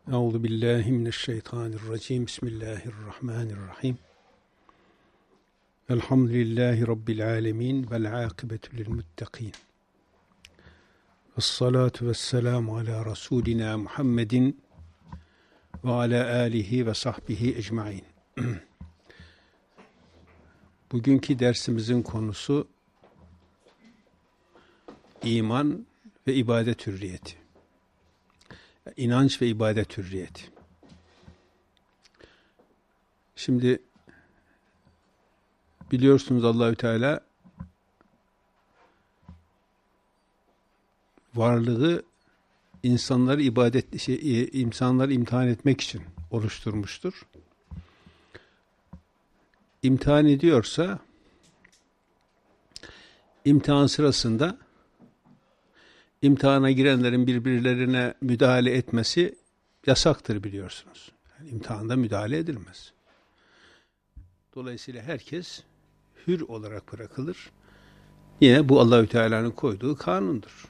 Euzu billahi mineşşeytanirracim. Bismillahirrahmanirrahim. Elhamdülillahi rabbil alamin vel akibetu lil muttaqin. Vessalatu vesselamu ala rasulina Muhammedin ve ala alihi ve sahbihi ecmaîn. Bugünkü dersimizin konusu iman ve ibadet hürriyeti. İnanç ve ibadet hürriyeti. Şimdi biliyorsunuz Allahü Teala varlığı insanları insanları imtihan etmek için oluşturmuştur. İmtihan ediyorsa imtihan sırasında imtihana girenlerin birbirlerine müdahale etmesi yasaktır biliyorsunuz. Yani imtihanda müdahale edilmez. Dolayısıyla herkes hür olarak bırakılır. Yine bu Allahü Teala'nın koyduğu kanundur.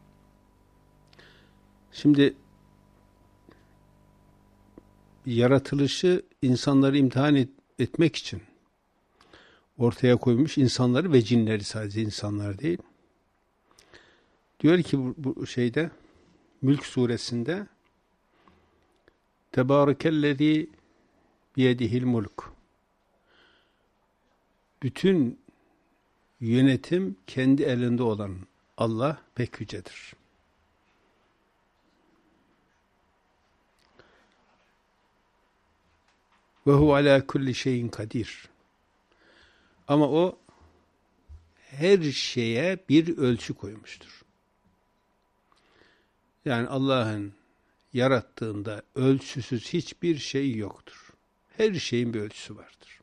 Şimdi yaratılışı insanları imtihan etmek için ortaya koymuş insanları ve cinleri, sadece insanlar değil. Diyor ki bu şeyde Mülk suresinde Tebârekellezî biyedihil mulk. Bütün yönetim kendi elinde olan Allah pek yücedir. Ve hu alâ kulli şeyin kadir. Ama o her şeye bir ölçü koymuştur. Yani Allah'ın yarattığında ölçüsüz hiçbir şey yoktur. Her şeyin bir ölçüsü vardır.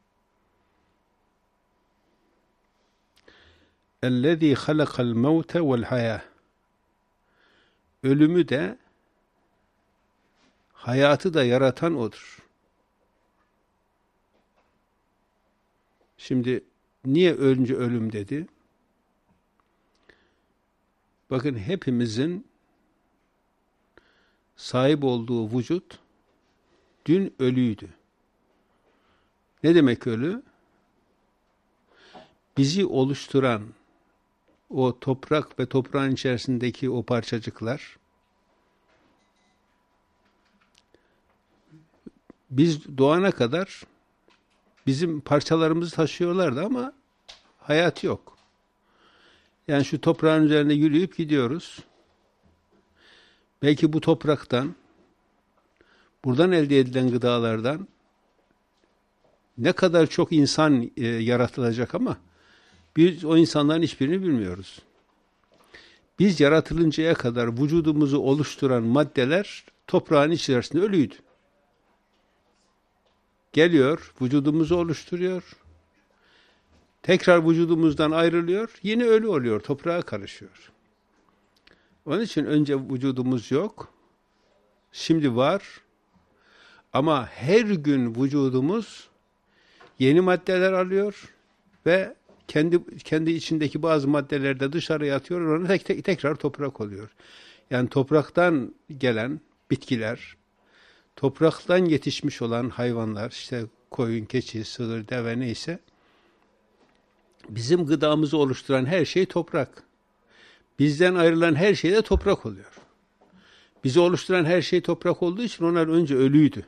اَلَّذ۪ي خَلَقَ الْمَوْتَ وَالْحَيَاةِ. Ölümü de, hayatı da yaratan O'dur. Şimdi niye önce ölüm dedi? Bakın hepimizin sahip olduğu vücut dün ölüydü. Ne demek ölü? Bizi oluşturan o toprak ve toprağın içerisindeki o parçacıklar, biz doğana kadar bizim parçalarımızı taşıyorlardı ama hayat yok. Yani şu toprağın üzerinde yürüyüp gidiyoruz. Belki bu topraktan, buradan elde edilen gıdalardan ne kadar çok insan yaratılacak ama biz o insanların hiçbirini bilmiyoruz. Biz yaratılıncaya kadar vücudumuzu oluşturan maddeler toprağın içerisinde ölüydü. Geliyor, vücudumuzu oluşturuyor. Tekrar vücudumuzdan ayrılıyor, yine ölü oluyor, toprağa karışıyor. Onun için önce vücudumuz yok, şimdi var ama her gün vücudumuz yeni maddeler alıyor ve kendi içindeki bazı maddeler de dışarıya atıyor, onu tekrar toprak oluyor. Yani topraktan gelen bitkiler, topraktan yetişmiş olan hayvanlar, işte koyun, keçi, sığır, deve neyse, bizim gıdamızı oluşturan her şey toprak. Bizden ayrılan her şey de toprak oluyor. Bizi oluşturan her şey toprak olduğu için onlar önce ölüydü.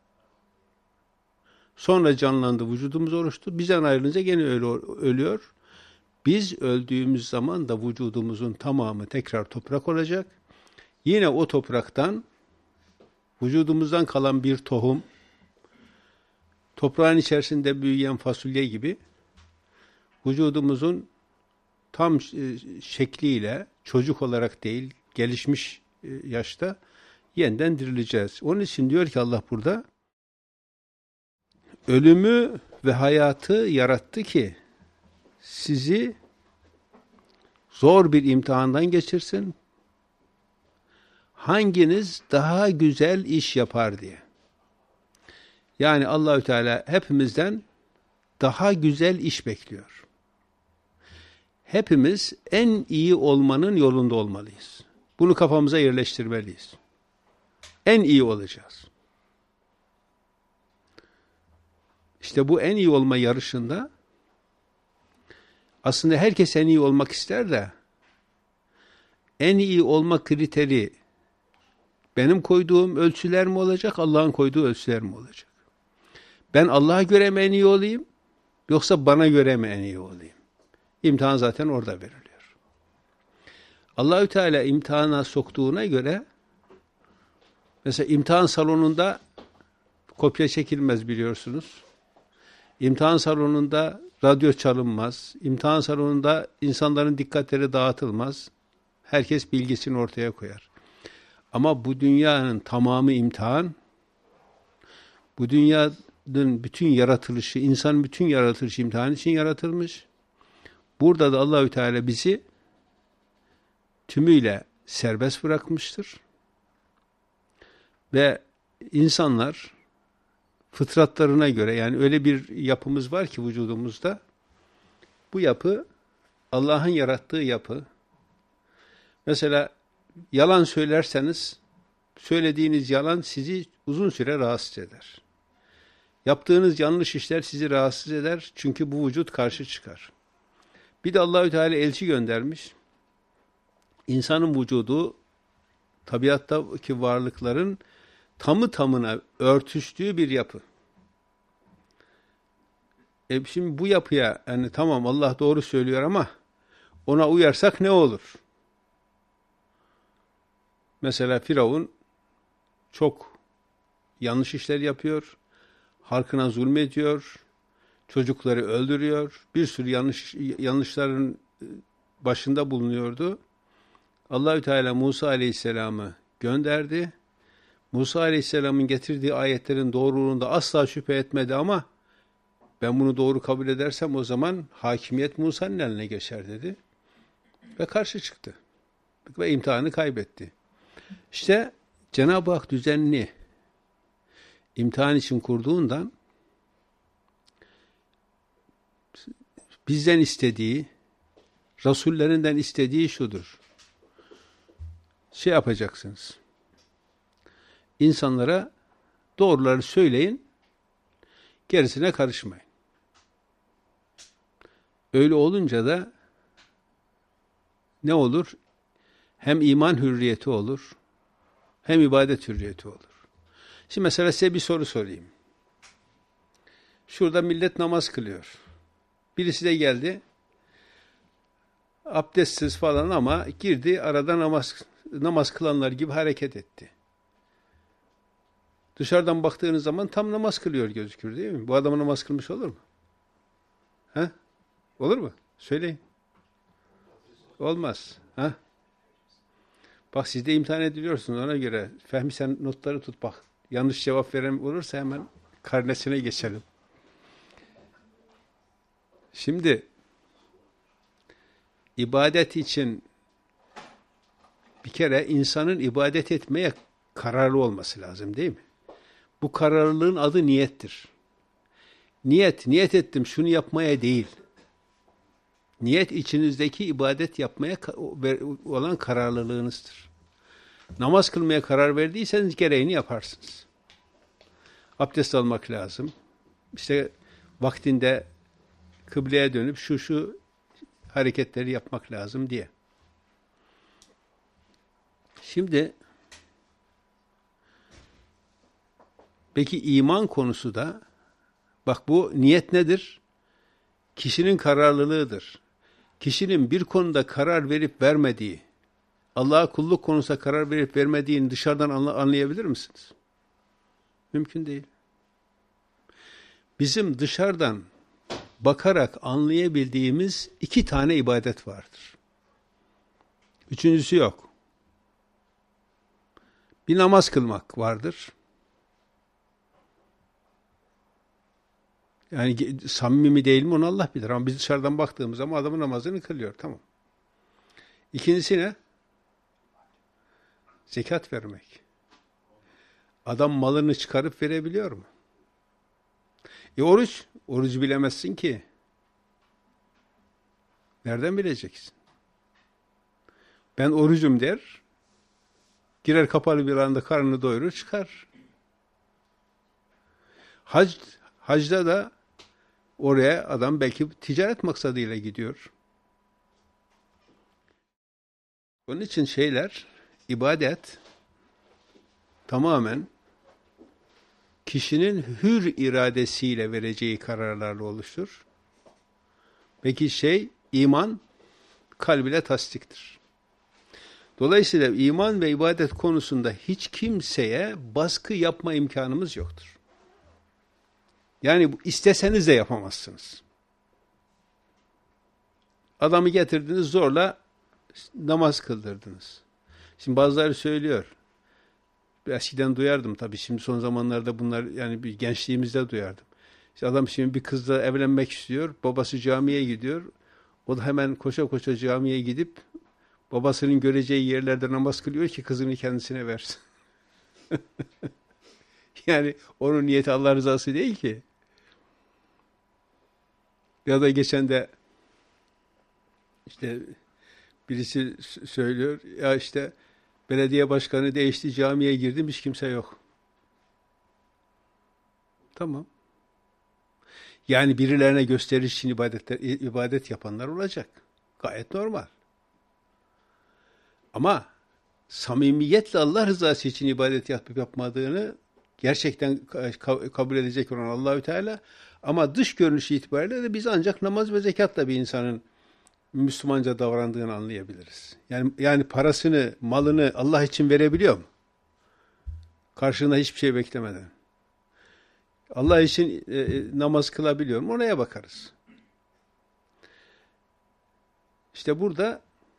Sonra canlandı, vücudumuz oluştu. Bizden ayrılınca gene ölüyor. Biz öldüğümüz zaman da vücudumuzun tamamı tekrar toprak olacak. Yine o topraktan, vücudumuzdan kalan bir tohum, toprağın içerisinde büyüyen fasulye gibi, vücudumuzun tam şekliyle, çocuk olarak değil, gelişmiş yaşta yeniden dirileceğiz. Onun için diyor ki Allah burada, ölümü ve hayatı yarattı ki sizi zor bir imtihandan geçirsin. Hanginiz daha güzel iş yapar diye. Yani Allahü Teala hepimizden daha güzel iş bekliyor. Hepimiz en iyi olmanın yolunda olmalıyız. Bunu kafamıza yerleştirmeliyiz. en iyi olacağız. İşte bu en iyi olma yarışında aslında herkes en iyi olmak ister de en iyi olma kriteri benim koyduğum ölçüler mi olacak, Allah'ın koyduğu ölçüler mi olacak? Ben Allah'a göre mi en iyi olayım, yoksa bana göre mi en iyi olayım? İmtihan zaten orada veriliyor. Allahü Teala imtihana soktuğuna göre, mesela imtihan salonunda kopya çekilmez biliyorsunuz. İmtihan salonunda radyo çalınmaz. İmtihan salonunda insanların dikkatleri dağıtılmaz. Herkes bilgisini ortaya koyar. Ama bu dünyanın tamamı imtihan. Bu dünyanın bütün yaratılışı, insanın bütün yaratılışı imtihan için yaratılmış. Burada da Allahü Teala bizi tümüyle serbest bırakmıştır. Ve insanlar fıtratlarına göre, yani öyle bir yapımız var ki vücudumuzda, bu yapı Allah'ın yarattığı yapı. Mesela yalan söylerseniz, söylediğiniz yalan sizi uzun süre rahatsız eder. Yaptığınız yanlış işler sizi rahatsız eder, çünkü bu vücut karşı çıkar. Bir de Allahü Teala elçi göndermiş. İnsanın vücudu tabiattaki varlıkların tamı tamına örtüştüğü bir yapı. Şimdi bu yapıya, yani tamam Allah doğru söylüyor ama ona uyarsak ne olur? Mesela Firavun çok yanlış işler yapıyor, halkına zulmediyor, çocukları öldürüyor, bir sürü yanlışların başında bulunuyordu. Allahü Teala Musa Aleyhisselam'ı gönderdi. Musa Aleyhisselam'ın getirdiği ayetlerin doğruluğunda asla şüphe etmedi ama ben bunu doğru kabul edersem o zaman hakimiyet Musa'nın eline geçer dedi. Ve karşı çıktı. Ve imtihanı kaybetti. İşte Cenab-ı Hak düzenini imtihan için kurduğundan bizden istediği, Resullerinden istediği şudur. Şey yapacaksınız. İnsanlara doğruları söyleyin, gerisine karışmayın. Öyle olunca da ne olur? Hem iman hürriyeti olur, hem ibadet hürriyeti olur. Şimdi mesela size bir soru sorayım. Şurada millet namaz kılıyor. Birisi de geldi, abdestsiz falan ama girdi, arada namaz kılanlar gibi hareket etti. Dışarıdan baktığınız zaman tam namaz kılıyor gözükür değil mi? Bu adam namaz kılmış olur mu? He? Olur mu? Söyleyin. Olmaz. Ha? Bak siz de imtihan ediliyorsunuz ona göre. Fehmi sen notları tut bak. Yanlış cevap veren olursa hemen karnesine geçelim. Şimdi ibadet için bir kere insanın ibadet etmeye kararlı olması lazım değil mi? Bu kararlılığın adı niyettir. Niyet ettim şunu yapmaya değil. Niyet içinizdeki ibadet yapmaya olan kararlılığınızdır. Namaz kılmaya karar verdiyseniz gereğini yaparsınız. Abdest almak lazım. İşte vaktinde kıbleye dönüp şu hareketleri yapmak lazım diye. Şimdi peki iman konusu da bak bu niyet nedir? Kişinin kararlılığıdır. Kişinin bir konuda karar verip vermediği, Allah'a kulluk konusunda karar verip vermediğini dışarıdan anlayabilir misiniz? Mümkün değil. Bizim dışarıdan bakarak anlayabildiğimiz 2 tane ibadet vardır. Üçüncüsü yok. Bir namaz kılmak vardır. Yani samimi mi değil mi onu Allah bilir. Ama biz dışarıdan baktığımız zaman adamın namazını kılıyor. Tamam. İkincisi ne? Zekat vermek. Adam malını çıkarıp verebiliyor mu? Oruç. Orucu bilemezsin ki. Nereden bileceksin? Ben orucum der. Girer kapalı bir alanda karnını doyurur çıkar. Hacda da oraya adam belki ticaret maksadıyla gidiyor. Onun için ibadet tamamen kişinin hür iradesiyle vereceği kararlarla oluşur. Peki iman kalb ile tasdiktir. Dolayısıyla iman ve ibadet konusunda hiç kimseye baskı yapma imkanımız yoktur. Yani isteseniz de yapamazsınız. Adamı getirdiniz zorla namaz kıldırdınız. Şimdi bazıları söylüyor. Eskiden duyardım tabii. Şimdi son zamanlarda bunlar yani bir gençliğimizde duyardım. İşte adam şimdi bir kızla evlenmek istiyor. Babası camiye gidiyor. O da hemen koşa koşa camiye gidip babasının göreceği yerlerde namaz kılıyor ki kızını kendisine versin. Yani onun niyeti Allah rızası değil ki. Ya da geçen de işte birisi söylüyor ya işte belediye başkanı değişti, camiye girdim, hiç kimse yok. Tamam. Yani birilerine gösteriş için ibadet yapanlar olacak. Gayet normal. Ama samimiyetle Allah rızası için ibadet yapıp yapmadığını gerçekten kabul edecek olan Allahü Teala, ama dış görünüşü itibariyle de biz ancak namaz ve zekatla bir insanın Müslümanca davrandığını anlayabiliriz. Yani parasını, malını Allah için verebiliyor mu? Karşılığında hiçbir şey beklemeden. Allah için namaz kılabiliyor mu? Oraya bakarız. İşte burada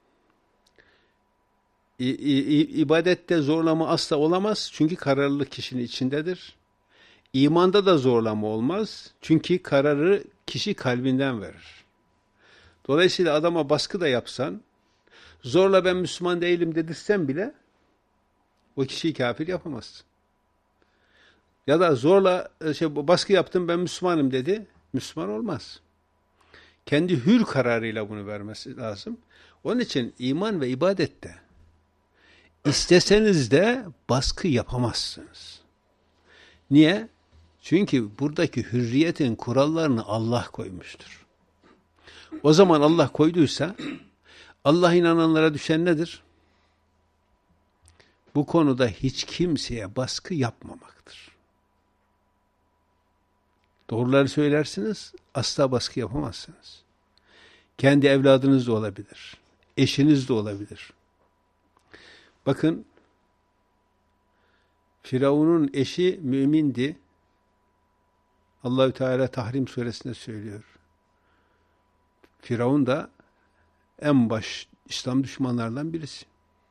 ibadette zorlama asla olamaz. Çünkü kararlılık kişinin içindedir. İmanda da zorlama olmaz. Çünkü kararı kişi kalbinden verir. Dolayısıyla adama baskı da yapsan, zorla ben Müslüman değilim dedirsen bile o kişiyi kafir yapamazsın. Ya da zorla baskı yaptım ben Müslümanım dedi, Müslüman olmaz. Kendi hür kararıyla bunu vermesi lazım. Onun için iman ve ibadette isteseniz de baskı yapamazsınız. Niye? Çünkü buradaki hürriyetin kurallarını Allah koymuştur. O zaman Allah koyduysa, Allah inananlara düşen nedir? Bu konuda hiç kimseye baskı yapmamaktır. Doğruları söylersiniz, asla baskı yapamazsınız. Kendi evladınız da olabilir, eşiniz de olabilir. Bakın, Firavun'un eşi mümindi. Allahü Teala Tahrim suresinde söylüyor. Firavun da en baş İslam düşmanlarından birisi.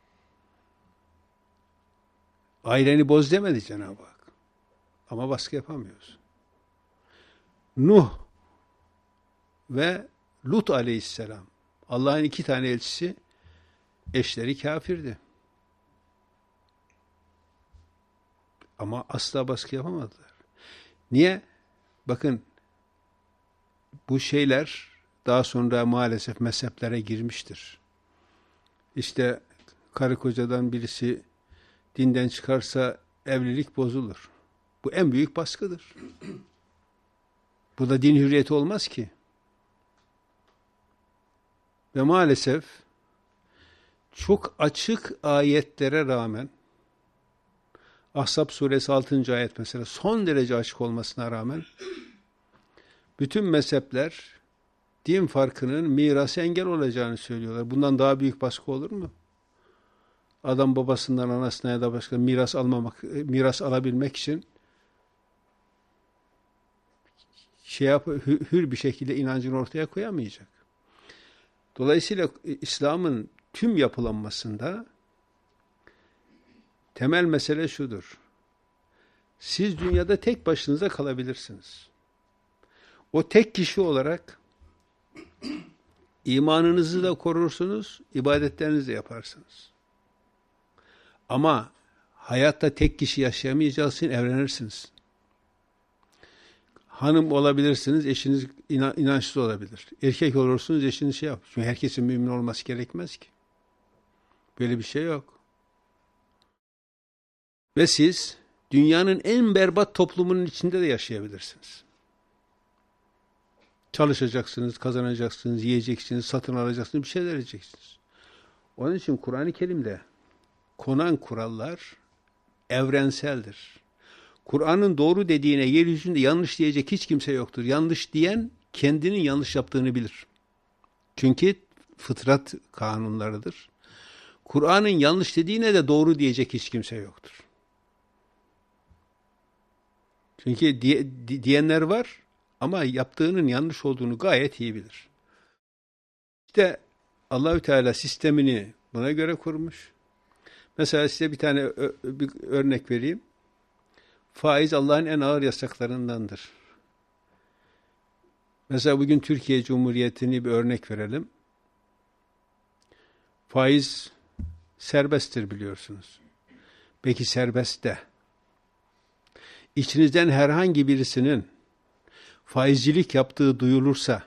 Aileni boz demedi Cenab-ı Hak. Ama baskı yapamıyoruz. Nuh ve Lut aleyhisselam, Allah'ın 2 tane elçisi, eşleri kafirdi. Ama asla baskı yapamadılar. Niye? Bakın, bu şeyler daha sonra maalesef mezheplere girmiştir. İşte karı kocadan birisi dinden çıkarsa evlilik bozulur. Bu en büyük baskıdır. Bu da din hürriyeti olmaz ki. Ve maalesef çok açık ayetlere rağmen, Ahzab suresi 6. ayet mesela, son derece açık olmasına rağmen bütün mezhepler din farkının mirası engel olacağını söylüyorlar. Bundan daha büyük baskı olur mu? Adam babasından, anasına ya da başka miras alabilmek için hür bir şekilde inancını ortaya koyamayacak. Dolayısıyla İslam'ın tüm yapılanmasında temel mesele şudur. Siz dünyada tek başınıza kalabilirsiniz. O tek kişi olarak imanınızı da korursunuz, ibadetlerinizi de yaparsınız. Ama hayatta tek kişi yaşayamayacağınız için evlenirsiniz. Hanım olabilirsiniz, eşiniz inançsız olabilir. Erkek olursunuz, eşiniz Çünkü herkesin mümin olması gerekmez ki. Böyle bir şey yok. Ve siz dünyanın en berbat toplumunun içinde de yaşayabilirsiniz. Çalışacaksınız, kazanacaksınız, yiyeceksiniz, satın alacaksınız, bir şeyler edeceksiniz. Onun için Kur'an-ı Kerim'de konan kurallar evrenseldir. Kur'an'ın doğru dediğine yeryüzünde yanlış diyecek hiç kimse yoktur. Yanlış diyen kendinin yanlış yaptığını bilir. Çünkü fıtrat kanunlarıdır. Kur'an'ın yanlış dediğine de doğru diyecek hiç kimse yoktur. Çünkü diyenler var ama yaptığının yanlış olduğunu gayet iyi bilir. İşte Allahü Teala sistemini buna göre kurmuş. Mesela size bir tane bir örnek vereyim. Faiz Allah'ın en ağır yasaklarındandır. Mesela bugün Türkiye Cumhuriyeti'ni bir örnek verelim. Faiz serbesttir biliyorsunuz. Peki serbest de İçinizden herhangi birisinin faizcilik yaptığı duyulursa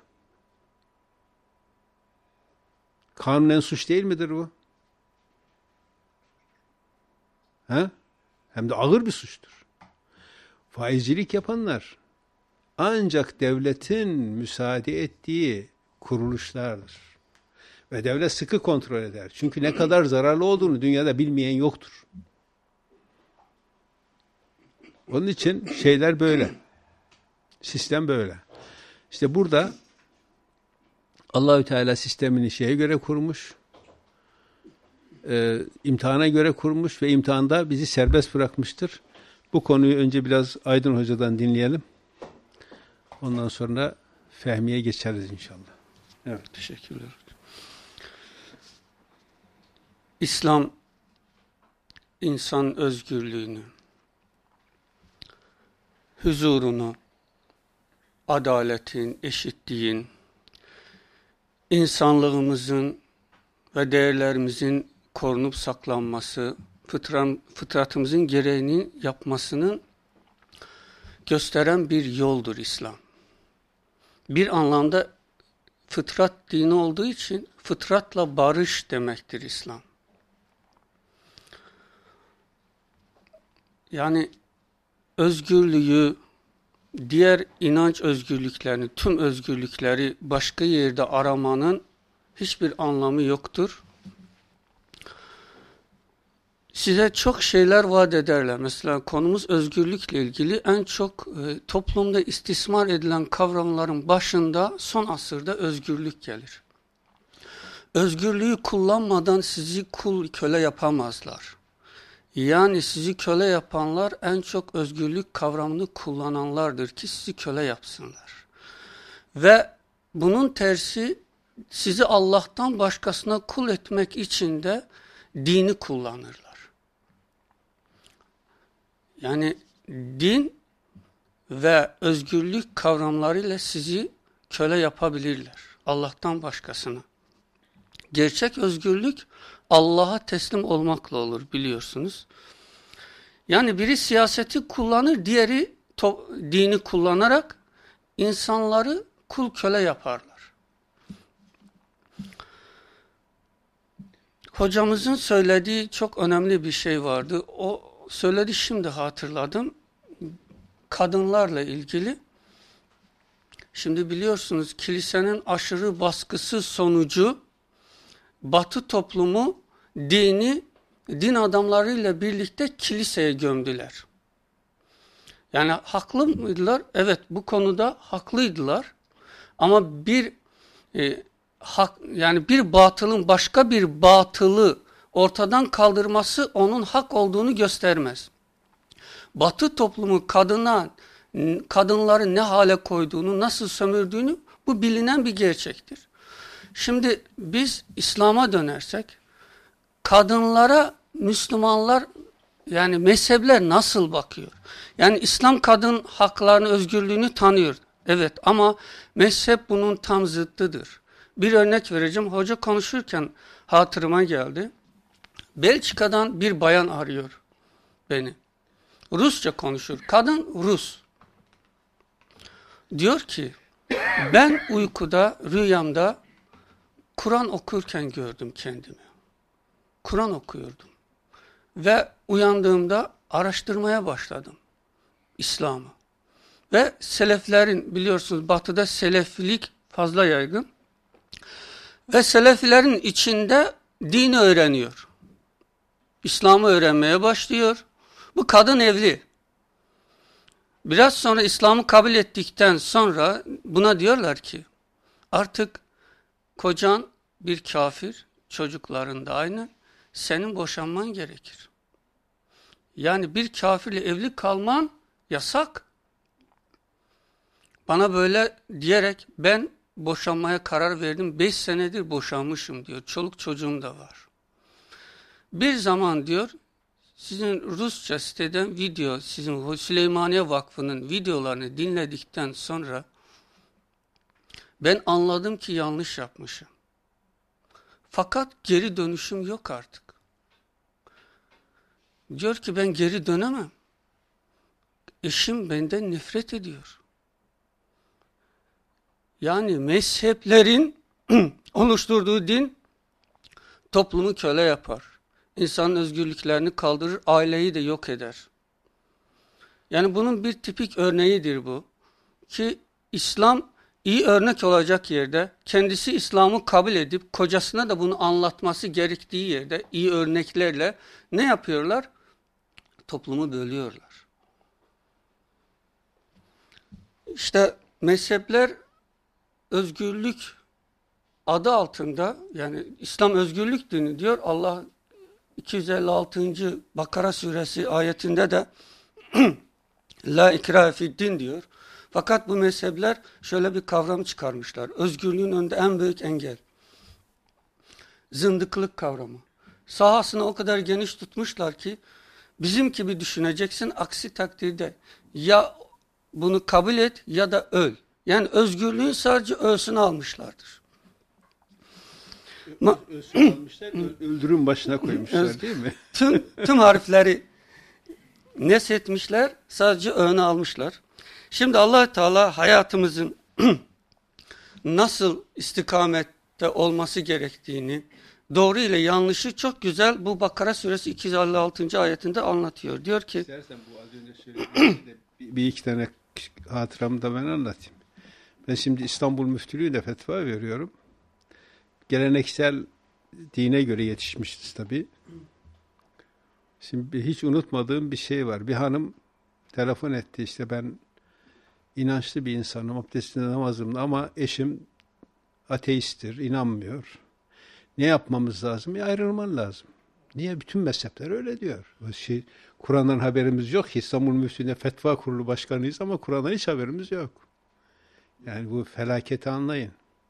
kanunen suç değil midir bu? He? Hem de ağır bir suçtur. Faizcilik yapanlar ancak devletin müsaade ettiği kuruluşlardır. Ve devlet sıkı kontrol eder. Çünkü ne kadar zararlı olduğunu dünyada bilmeyen yoktur. Onun için şeyler böyle. Sistem böyle. İşte burada Allahü Teala sistemini şeye göre kurmuş, imtihana göre kurmuş ve imtihanda bizi serbest bırakmıştır. Bu konuyu önce biraz Aydın Hoca'dan dinleyelim. Ondan sonra Fehmi'ye geçeriz inşallah. Evet, teşekkürler. İslam, insan özgürlüğünü, huzurunu, adaletin, eşitliğin, insanlığımızın ve değerlerimizin korunup saklanması, fıtratımızın gereğini yapmasının gösteren bir yoldur İslam. Bir anlamda fıtrat dini olduğu için fıtratla barış demektir İslam. Yani özgürlüğü, diğer inanç özgürlüklerini, tüm özgürlükleri başka yerde aramanın hiçbir anlamı yoktur. Size çok şeyler vaat ederler. Mesela konumuz özgürlükle ilgili en çok toplumda istismar edilen kavramların başında son asırda özgürlük gelir. Özgürlüğü kullanmadan sizi kul köle yapamazlar. Yani sizi köle yapanlar en çok özgürlük kavramını kullananlardır ki sizi köle yapsınlar. Ve bunun tersi sizi Allah'tan başkasına kul etmek için de dini kullanırlar. Yani din ve özgürlük kavramlarıyla sizi köle yapabilirler. Allah'tan başkasına. Gerçek özgürlük Allah'a teslim olmakla olur biliyorsunuz. Yani biri siyaseti kullanır, diğeri dini kullanarak insanları kul köle yaparlar. Hocamızın söylediği çok önemli bir şey vardı. O söyledi, şimdi hatırladım. Kadınlarla ilgili. Şimdi biliyorsunuz kilisenin aşırı baskısı sonucu Batı toplumu dini din adamlarıyla birlikte kiliseye gömdüler. Yani haklı mıydılar? Evet, bu konuda haklıydılar. Ama yani bir batılın başka bir batılı ortadan kaldırması onun hak olduğunu göstermez. Batı toplumu kadınları ne hale koyduğunu, nasıl sömürdüğünü, bu bilinen bir gerçektir. Şimdi biz İslam'a dönersek, kadınlara Müslümanlar, yani mezhepler nasıl bakıyor? Yani İslam kadın haklarını, özgürlüğünü tanıyor. Evet, ama mezhep bunun tam zıttıdır. Bir örnek vereceğim. Hoca konuşurken hatırıma geldi. Belçika'dan bir bayan arıyor beni. Rusça konuşur. Kadın Rus. Diyor ki, ben uykuda, rüyamda Kur'an okurken gördüm kendimi. Kur'an okuyordum. Ve uyandığımda araştırmaya başladım İslam'ı. Ve seleflerin, biliyorsunuz batıda selefilik fazla yaygın. Ve selefilerin içinde dini öğreniyor. İslam'ı öğrenmeye başlıyor. Bu kadın evli. Biraz sonra İslam'ı kabul ettikten sonra buna diyorlar ki artık kocan bir kafir, çocukların da aynı, senin boşanman gerekir. Yani bir kafirle evli kalman yasak. Bana böyle diyerek ben boşanmaya karar verdim. 5 senedir boşanmışım diyor. Çoluk çocuğum da var. Bir zaman diyor sizin Rusça siteden video, sizin Süleymaniye Vakfı'nın videolarını dinledikten sonra ben anladım ki yanlış yapmışım. Fakat geri dönüşüm yok artık. Diyor ki ben geri dönemem. Eşim benden nefret ediyor. Yani mezheplerin oluşturduğu din toplumu köle yapar. İnsanın özgürlüklerini kaldırır, aileyi de yok eder. Yani bunun bir tipik örneğidir bu. Ki İslam iyi örnek olacak yerde, kendisi İslam'ı kabul edip kocasına da bunu anlatması gerektiği yerde iyi örneklerle ne yapıyorlar? Toplumu bölüyorlar. İşte mezhepler özgürlük adı altında, yani İslam özgürlük dini diyor. Allah 256. Bakara suresi ayetinde de La ikrahe fi'd-din diyor. Fakat bu mezhepler şöyle bir kavram çıkarmışlar. Özgürlüğün önünde en büyük engel. Zındıklık kavramı. Sahasını o kadar geniş tutmuşlar ki bizim gibi düşüneceksin, aksi takdirde ya bunu kabul et ya da öl. Yani özgürlüğün sadece ölsünü almışlardır. Ölsün almışlar, öldürün başına koymuşlar değil mi? Tüm harfleri neshetmişler, sadece öğünü almışlar. Şimdi Allah Teala hayatımızın nasıl istikamette olması gerektiğini, doğru ile yanlışı çok güzel bu Bakara suresi 256. ayetinde anlatıyor. Diyor ki, İstersen bu az önce söylediğim bir iki tane hatıramı da ben anlatayım. Ben şimdi İstanbul Müftülüğü'nde fetva veriyorum. Geleneksel dine göre yetişmişiz tabii. Şimdi hiç unutmadığım bir şey var. Bir hanım telefon etti, işte ben inançlı bir insanım, abdestinde namazımda ama eşim ateisttir, inanmıyor. Ne yapmamız lazım? Ayrılman lazım. Niye? Bütün mezhepler öyle diyor. Kur'an'dan haberimiz yok ki. İstanbul Müftülüğü'nde Fetva Kurulu Başkanıyız ama Kur'an'dan hiç haberimiz yok. Yani bu felaketi anlayın.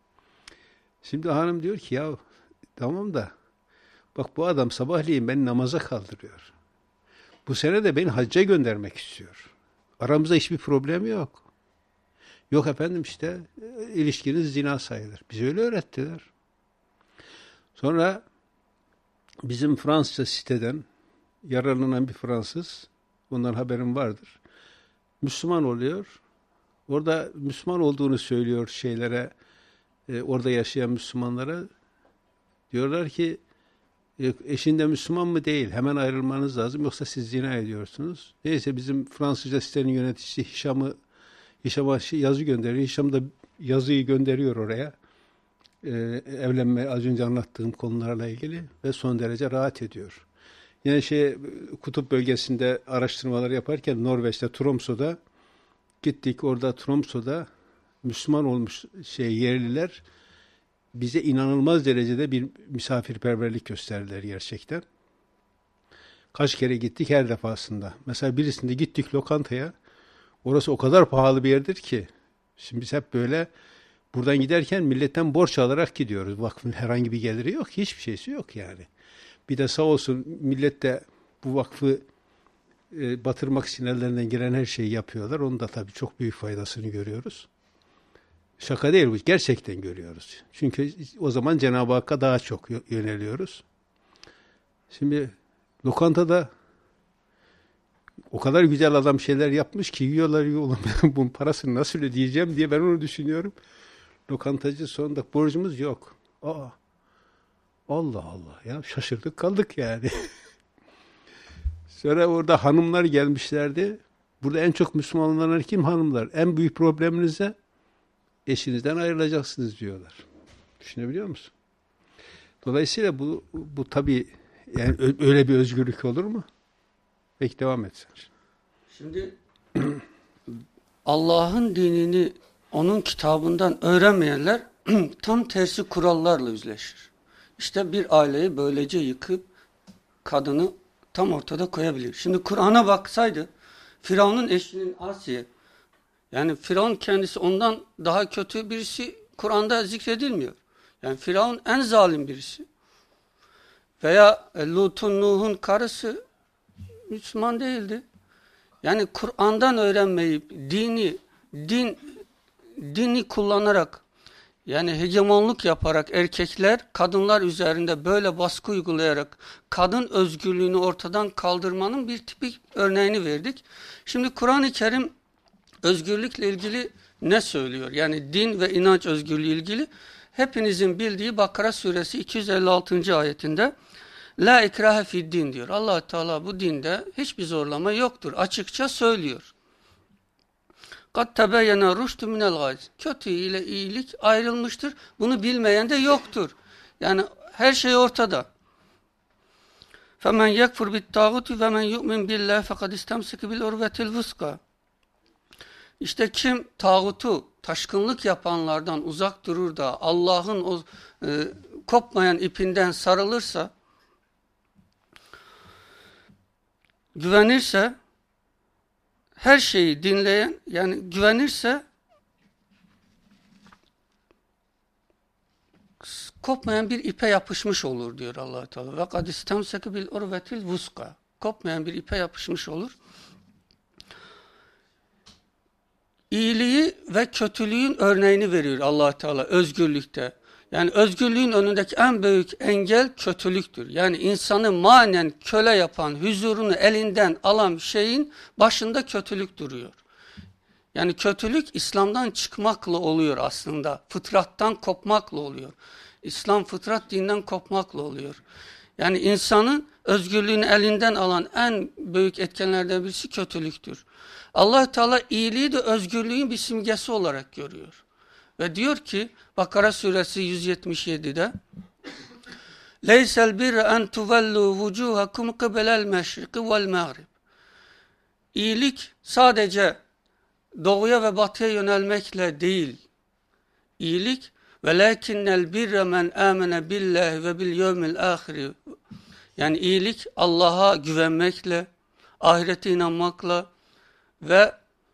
Şimdi hanım diyor ki ya tamam da bak bu adam sabahleyin beni namaza kaldırıyor. Bu sene de beni hacca göndermek istiyor. Aramızda hiçbir problem yok. Yok efendim işte ilişkiniz zina sayılır. Bize öyle öğrettiler. Sonra bizim Fransızca siteden yararlanan bir Fransız, ondan haberim vardır, Müslüman oluyor. Orada Müslüman olduğunu söylüyor şeylere, orada yaşayan Müslümanlara. Diyorlar ki eşin de Müslüman mı? Değil. Hemen ayrılmanız lazım. Yoksa siz zina ediyorsunuz. Neyse bizim Fransızca sitenin yöneticisi Hişam'a yazı gönderiyor. Hişam da yazıyı gönderiyor oraya. Evlenme az önce anlattığım konularla ilgili ve son derece rahat ediyor. Yani kutup bölgesinde araştırmalar yaparken Norveç'te Tromsø'da gittik. Orada Tromsø'da Müslüman olmuş yerliler bize inanılmaz derecede bir misafirperverlik gösterdiler gerçekten. Kaç kere gittik her defasında. Mesela birisinde gittik lokantaya. Orası o kadar pahalı bir yerdir ki. Şimdi biz hep böyle buradan giderken milletten borç alarak gidiyoruz. Vakfın herhangi bir geliri yok. Hiçbir şeysi yok yani. Bir de sağ olsun millet de bu vakfı batırmak için ellerinden gelen her şeyi yapıyorlar. Onun da tabii çok büyük faydasını görüyoruz. Şaka değil bu. Gerçekten görüyoruz. Çünkü o zaman Cenab-ı Hakk'a daha çok yöneliyoruz. Şimdi lokantada o kadar güzel adam şeyler yapmış ki yiyorlar. Bunun parasını nasıl ödeyeceğim diye ben onu düşünüyorum. Lokantacı sonunda borcumuz yok. Allah Allah ya, şaşırdık kaldık yani. Sonra orada hanımlar gelmişlerdi. Burada en çok Müslüman olanlar kim? Hanımlar. En büyük probleminiz ne? Eşinizden ayrılacaksınız diyorlar. Düşünebiliyor musun? Dolayısıyla bu tabii yani öyle bir özgürlük olur mu? Peki devam etsin. Şimdi Allah'ın dinini onun kitabından öğrenmeyenler tam tersi kurallarla yüzleşir. İşte bir aileyi böylece yıkıp kadını tam ortada koyabilir. Şimdi Kur'an'a baksaydı Firavun'un eşinin Asiye, yani Firavun kendisi ondan daha kötü birisi Kur'an'da zikredilmiyor. Yani Firavun en zalim birisi. Veya Lut'un, Nuh'un karısı Müslüman değildi. Yani Kur'an'dan öğrenmeyip dini kullanarak, yani hegemonluk yaparak erkekler kadınlar üzerinde böyle baskı uygulayarak kadın özgürlüğünü ortadan kaldırmanın bir tipik örneğini verdik. Şimdi Kur'an-ı Kerim özgürlükle ilgili ne söylüyor? Yani din ve inanç özgürlüğü ilgili hepinizin bildiği Bakara suresi 256. ayetinde La ikrahe fid din diyor. Allah Teala bu dinde hiçbir zorlama yoktur. Açıkça söylüyor. Kad tebeyyene rüştü minel gayz. Kötü ile iyilik ayrılmıştır. Bunu bilmeyen de yoktur. Yani her şey ortada. Femen yekfur bit tağuti ve men yu'min billahi fekad istemsiki bil urvetil vuska. İşte kim tağutu, taşkınlık yapanlardan uzak durur da Allah'ın o kopmayan ipinden sarılırsa, güvenirse, her şeyi dinleyen, yani güvenirse kopmayan bir ipe yapışmış olur diyor Allah Teala. Ve kad istemseki bil urvetil vuska. Kopmayan bir ipe yapışmış olur. İyiliği ve kötülüğün örneğini veriyor Allah Teala özgürlükte. Yani özgürlüğün önündeki en büyük engel kötülüktür. Yani insanı manen köle yapan, huzurunu elinden alan şeyin başında kötülük duruyor. Yani kötülük İslam'dan çıkmakla oluyor aslında. Fıtrattan kopmakla oluyor. İslam fıtrat dinden kopmakla oluyor. Yani insanın özgürlüğünü elinden alan en büyük etkenlerden birisi kötülüktür. Allah Teala iyiliği de özgürlüğün bir simgesi olarak görüyor. Ve diyor ki Bakara suresi 177'de Leysel birre en tuvellu vucuhakum kıbelel meşriki vel mağrib. İyilik sadece doğuya ve batıya yönelmekle değil. İyilik velakinnel birre men amene billahi ve bil yevmil ahiri. Yani iyilik Allah'a güvenmekle, ahirete inanmakla ve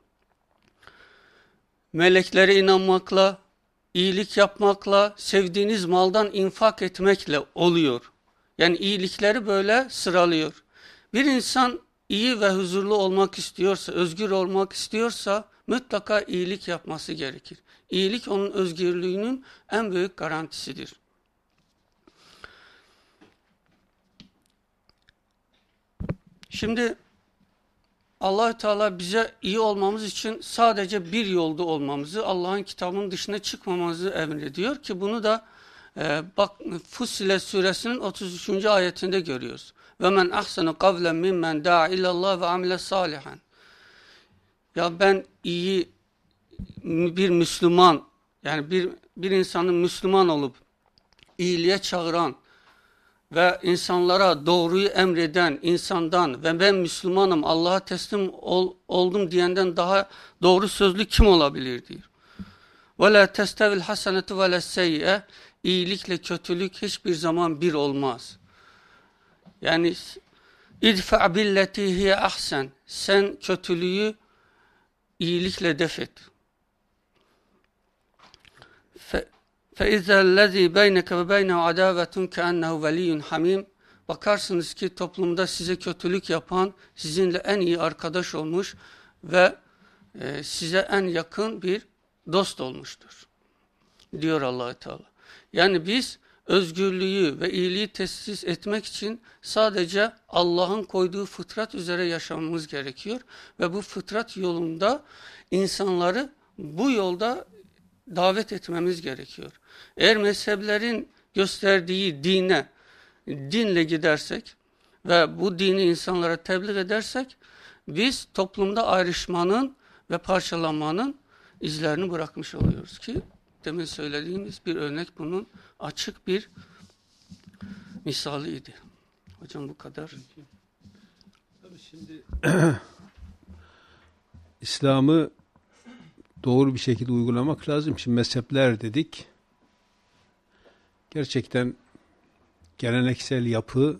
meleklere inanmakla, iyilik yapmakla, sevdiğiniz maldan infak etmekle oluyor. Yani iyilikleri böyle sıralıyor. Bir insan iyi ve huzurlu olmak istiyorsa, özgür olmak istiyorsa mutlaka iyilik yapması gerekir. İyilik onun özgürlüğünün en büyük garantisidir. Şimdi Allah-u Teala bize iyi olmamız için sadece bir yolda olmamızı, Allah'ın kitabının dışına çıkmamamızı emrediyor ki bunu da Fussilet suresinin 33. ayetinde görüyoruz. Ve men ahsenu kavlen mimmen da'a ilallah ve amile salihan. Ya ben iyi bir Müslüman, yani bir insanın Müslüman olup iyiliğe çağıran ve insanlara doğruyu emreden insandan ve ben Müslümanım, Allah'a teslim oldum diyenden daha doğru sözlü kim olabilir diyor. وَلَا تَسْتَوِ الْحَسَنَةُ وَلَا السَّيِّئَةُ. İyilikle kötülük hiçbir zaman bir olmaz. Yani اِدْفَعْ بِالَّتِي هِيَ ahsen. Sen kötülüğü iyilikle def et. فَاِذَا الَّذ۪ي بَيْنَكَ وَبَيْنَهُ عَدَاوَةٌ كَأَنَّهُ وَلِيٌّ حَم۪يمٌ. Bakarsınız ki toplumda size kötülük yapan sizinle en iyi arkadaş olmuş ve size en yakın bir dost olmuştur. Diyor Allah-u Teala. Yani biz özgürlüğü ve iyiliği tesis etmek için sadece Allah'ın koyduğu fıtrat üzere yaşamamız gerekiyor. Ve bu fıtrat yolunda insanları bu yolda davet etmemiz gerekiyor. Eğer mezheplerin gösterdiği dinle gidersek ve bu dini insanlara tebliğ edersek biz toplumda ayrışmanın ve parçalanmanın izlerini bırakmış oluyoruz ki demin söylediğimiz bir örnek bunun açık bir misaliydi. Hocam bu kadar. Tabii şimdi İslam'ı doğru bir şekilde uygulamak lazım. Şimdi mezhepler dedik. Gerçekten geleneksel yapı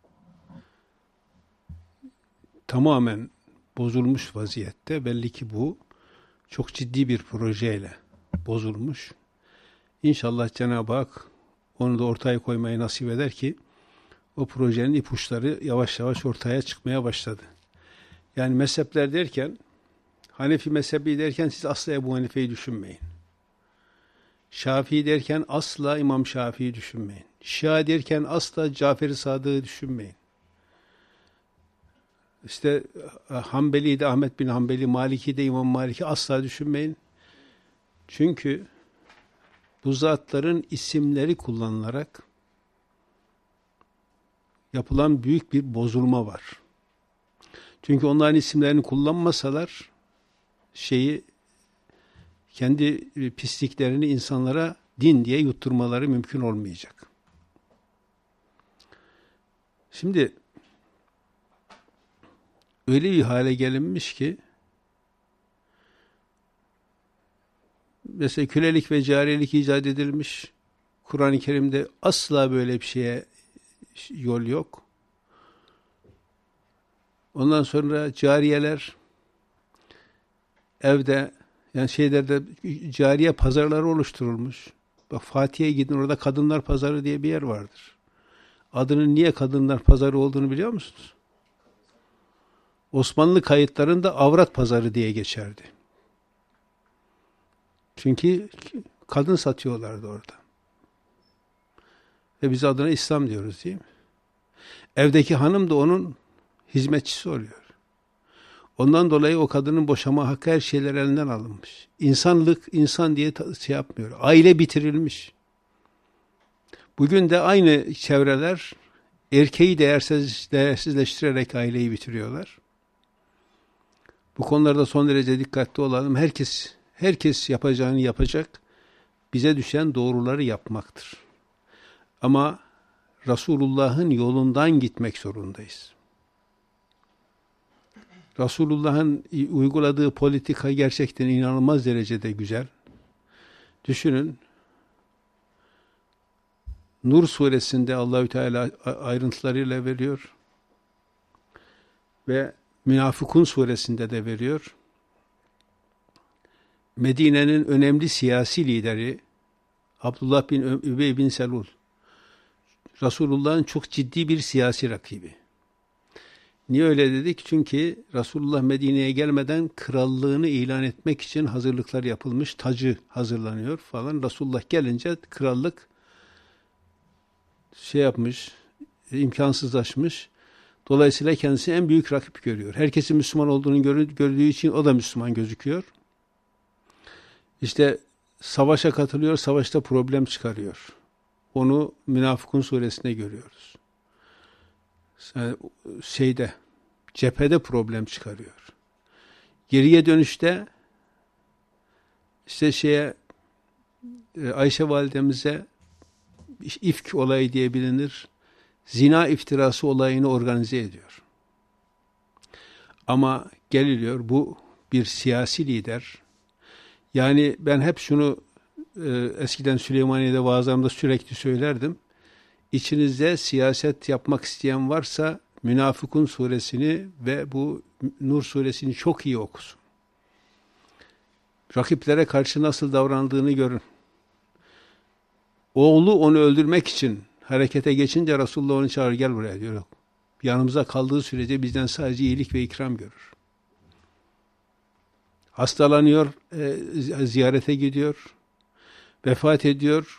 tamamen bozulmuş vaziyette. Belli ki bu çok ciddi bir projeyle bozulmuş. İnşallah Cenab-ı Hak onu da ortaya koymayı nasip eder ki o projenin ipuçları yavaş yavaş ortaya çıkmaya başladı. Yani mezhepler derken, Hanefi mezhebi derken siz asla Ebu Hanife'yi düşünmeyin. Şafii derken asla İmam Şafii'yi düşünmeyin. Şia derken asla Cafer-i Sadık'ı düşünmeyin. İşte Hanbeli de Ahmet bin Hanbeli, Maliki de İmam Malik'i asla düşünmeyin. Çünkü bu zatların isimleri kullanılarak yapılan büyük bir bozulma var. Çünkü onların isimlerini kullanmasalar kendi pisliklerini insanlara din diye yutturmaları mümkün olmayacak. Şimdi öyle bir hale gelinmiş ki mesela kölelik ve cariyelik icat edilmiş. Kur'an-ı Kerim'de asla böyle bir şeye yol yok. Ondan sonra cariyeler evde yani şeylerde cariye pazarları oluşturulmuş. Bak Fatih'e gidin orada kadınlar pazarı diye bir yer vardır. Adının niye kadınlar pazarı olduğunu biliyor musunuz? Osmanlı kayıtlarında avrat pazarı diye geçerdi. Çünkü kadın satıyorlardı orada. Ve biz adına İslam diyoruz değil mi? Evdeki hanım da onun hizmetçisi oluyor. Ondan dolayı o kadının boşama hakkı her şeyler elinden alınmış. İnsanlık, insan diye şey yapmıyor. Aile bitirilmiş. Bugün de aynı çevreler erkeği değersizleştirerek aileyi bitiriyorlar. Bu konularda son derece dikkatli olalım. Herkes yapacağını yapacak. Bize düşen doğruları yapmaktır. Ama Resulullah'ın yolundan gitmek zorundayız. Resulullah'ın uyguladığı politika gerçekten inanılmaz derecede güzel. Düşünün, Nur suresinde Allahü Teala ayrıntılarıyla veriyor ve Münafıkun suresinde de veriyor. Medine'nin önemli siyasi lideri Abdullah bin Übey bin Selul, Resulullah'ın çok ciddi bir siyasi rakibi. Niye öyle dedik? Çünkü Resulullah Medine'ye gelmeden krallığını ilan etmek için hazırlıklar yapılmış, tacı hazırlanıyor falan. Resulullah gelince krallık imkansızlaşmış. Dolayısıyla kendisi en büyük rakip görüyor. Herkesin Müslüman olduğunu gördüğü için o da Müslüman gözüküyor. İşte savaşa katılıyor, savaşta problem çıkarıyor. Onu Münafıkun suresinde görüyoruz. Cephede problem çıkarıyor. Geriye dönüşte işte Ayşe validemize ifk olayı diye bilinir. Zina iftirası olayını organize ediyor. Ama geliliyor bu bir siyasi lider. Yani ben hep şunu eskiden Süleymaniye'de vaazlarımda sürekli söylerdim. İçinizde siyaset yapmak isteyen varsa Münafıkun suresini ve bu Nur suresini çok iyi okusun. Rakiplere karşı nasıl davrandığını görün. Oğlu onu öldürmek için harekete geçince Resulullah onu çağırır, gel buraya diyor. Yanımıza kaldığı sürece bizden sadece iyilik ve ikram görür. Hastalanıyor, ziyarete gidiyor, vefat ediyor,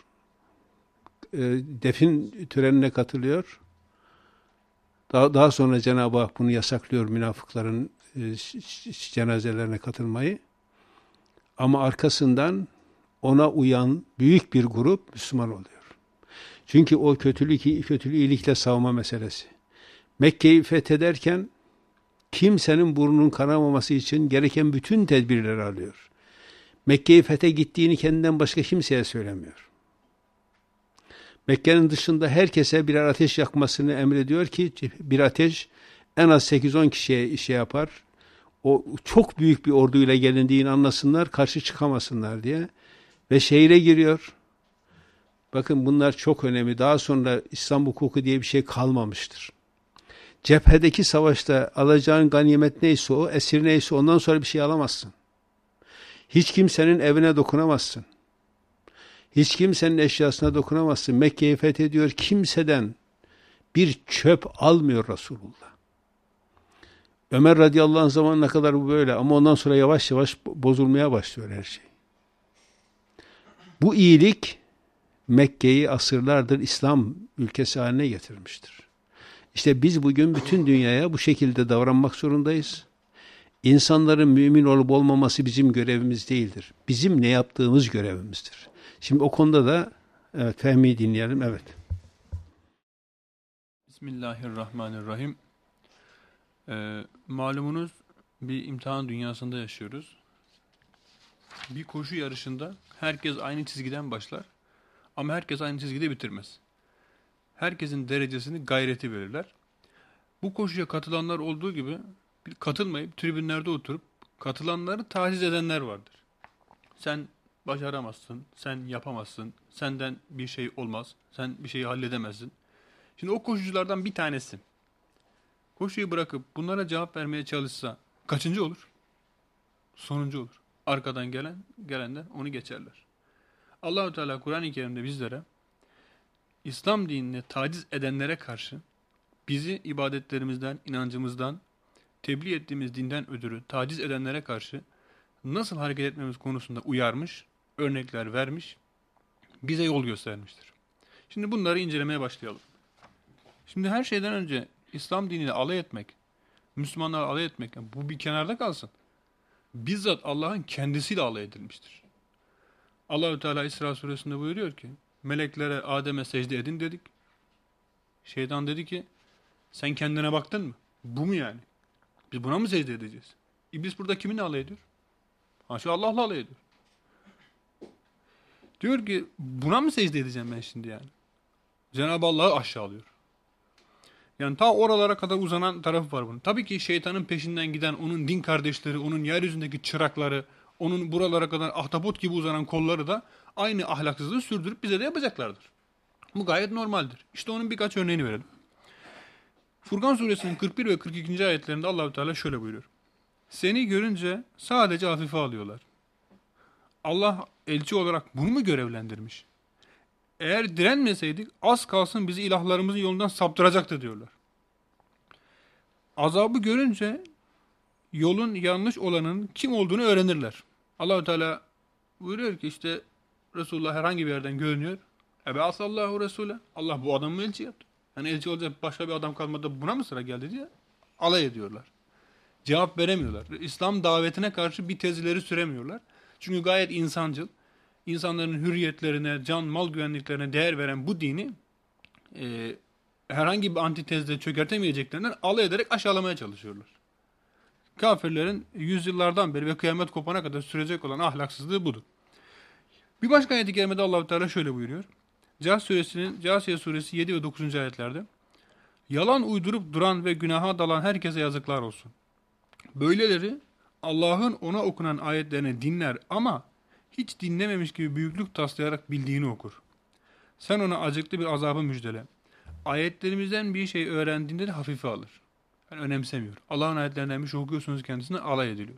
defin törenine katılıyor. Daha sonra Cenab-ı Hak bunu yasaklıyor, münafıkların cenazelerine katılmayı. Ama arkasından ona uyan büyük bir grup Müslüman oluyor. Çünkü o kötülüğü iyilikle savma meselesi. Mekke'yi fethederken kimsenin burnunun kanamaması için gereken bütün tedbirleri alıyor. Mekke'yi fethe gittiğini kendinden başka kimseye söylemiyor. Mekke'nin dışında herkese birer ateş yakmasını emrediyor ki bir ateş en az 8-10 kişiye işe yapar. O çok büyük bir orduyla gelindiğini anlasınlar, karşı çıkamasınlar diye. Ve şehire giriyor. Bakın bunlar çok önemli. Daha sonra İslam hukuku diye bir şey kalmamıştır. Cephedeki savaşta alacağın ganimet neyse o, esir neyse ondan sonra bir şey alamazsın. Hiç kimsenin evine dokunamazsın. Hiç kimsenin eşyasına dokunamazsın. Mekke'yi fethediyor, kimseden bir çöp almıyor Resulullah. Ömer radıyallahu anh zamanına kadar bu böyle ama ondan sonra yavaş yavaş bozulmaya başlıyor her şey. Bu iyilik Mekke'yi asırlardır İslam ülkesi haline getirmiştir. İşte biz bugün bütün dünyaya bu şekilde davranmak zorundayız. İnsanların mümin olup olmaması bizim görevimiz değildir. Bizim ne yaptığımız görevimizdir. Şimdi o konuda da evet, Fehmi'yi dinleyelim. Evet. Bismillahirrahmanirrahim. Malumunuz bir imtihan dünyasında yaşıyoruz. Bir koşu yarışında herkes aynı çizgiden başlar ama herkes aynı çizgide bitirmez. Herkesin derecesini gayreti belirler. Bu koşuya katılanlar olduğu gibi katılmayıp tribünlerde oturup katılanları taciz edenler vardır. Sen başaramazsın, sen yapamazsın, senden bir şey olmaz, sen bir şeyi halledemezsin. Şimdi o koşuculardan bir tanesi koşuyu bırakıp bunlara cevap vermeye çalışsa kaçıncı olur? Sonuncu olur. Arkadan gelenler onu geçerler. Allah-u Teala Kur'an-ı Kerim'de bizlere İslam dinini taciz edenlere karşı bizi ibadetlerimizden, inancımızdan, tebliğ ettiğimiz dinden ötürü taciz edenlere karşı nasıl hareket etmemiz konusunda uyarmış, örnekler vermiş, bize yol göstermiştir. Şimdi bunları incelemeye başlayalım. Şimdi her şeyden önce İslam diniyle alay etmek, Müslümanlarla alay etmek, yani bu bir kenarda kalsın. Bizzat Allah'ın kendisiyle alay edilmiştir. Allah-u Teala İsra suresinde buyuruyor ki, meleklere Adem'e secde edin dedik. Şeytan dedi ki, sen kendine baktın mı? Bu mu yani? Biz buna mı secde edeceğiz? İblis burada kiminle alay ediyor? Şu Allah'la alay ediyor. Diyor ki, buna mı secde edeceğim ben şimdi yani? Cenab-ı Allah'ı aşağılıyor. Yani ta oralara kadar uzanan tarafı var bunun. Tabii ki şeytanın peşinden giden onun din kardeşleri, onun yeryüzündeki çırakları, onun buralara kadar ahtapot gibi uzanan kolları da aynı ahlaksızlığı sürdürüp bize de yapacaklardır. Bu gayet normaldir. İşte onun birkaç örneğini verelim. Furkan suresinin 41 ve 42. ayetlerinde Allah-u Teala şöyle buyuruyor. Seni görünce sadece hafife alıyorlar. Allah elçi olarak bunu mu görevlendirmiş? Eğer direnmeseydik az kalsın bizi ilahlarımızın yolundan saptıracaktı diyorlar. Azabı görünce yolun yanlış olanın kim olduğunu öğrenirler. Allah-u Teala buyuruyor ki işte Resulullah herhangi bir yerden görünüyor. Ebe asallahu Resul'e. Allah bu adamı elçi yaptı. Yani elçi olacak başka bir adam kalmadı buna mı sıra geldi diye alay ediyorlar. Cevap veremiyorlar. İslam davetine karşı bir tezileri süremiyorlar. Çünkü gayet insancıl. İnsanların hürriyetlerine, can, mal güvenliklerine değer veren bu dini herhangi bir antitezle çökertemeyeceklerinden alay ederek aşağılamaya çalışıyorlar. Kafirlerin yüzyıllardan beri ve kıyamet kopana kadar sürecek olan ahlaksızlığı budur. Bir başka ayet-i kerimede Allah-u Teala şöyle buyuruyor. Câsiye suresi 7 ve 9. ayetlerde yalan uydurup duran ve günaha dalan herkese yazıklar olsun. Böyleleri Allah'ın ona okunan ayetlerini dinler ama hiç dinlememiş gibi büyüklük taslayarak bildiğini okur. Sen ona acıklı bir azabı müjdele. Ayetlerimizden bir şey öğrendiğinde de hafife alır. Yani önemsemiyor. Allah'ın ayetlerinden bir şey okuyorsunuz kendisine alay ediliyor.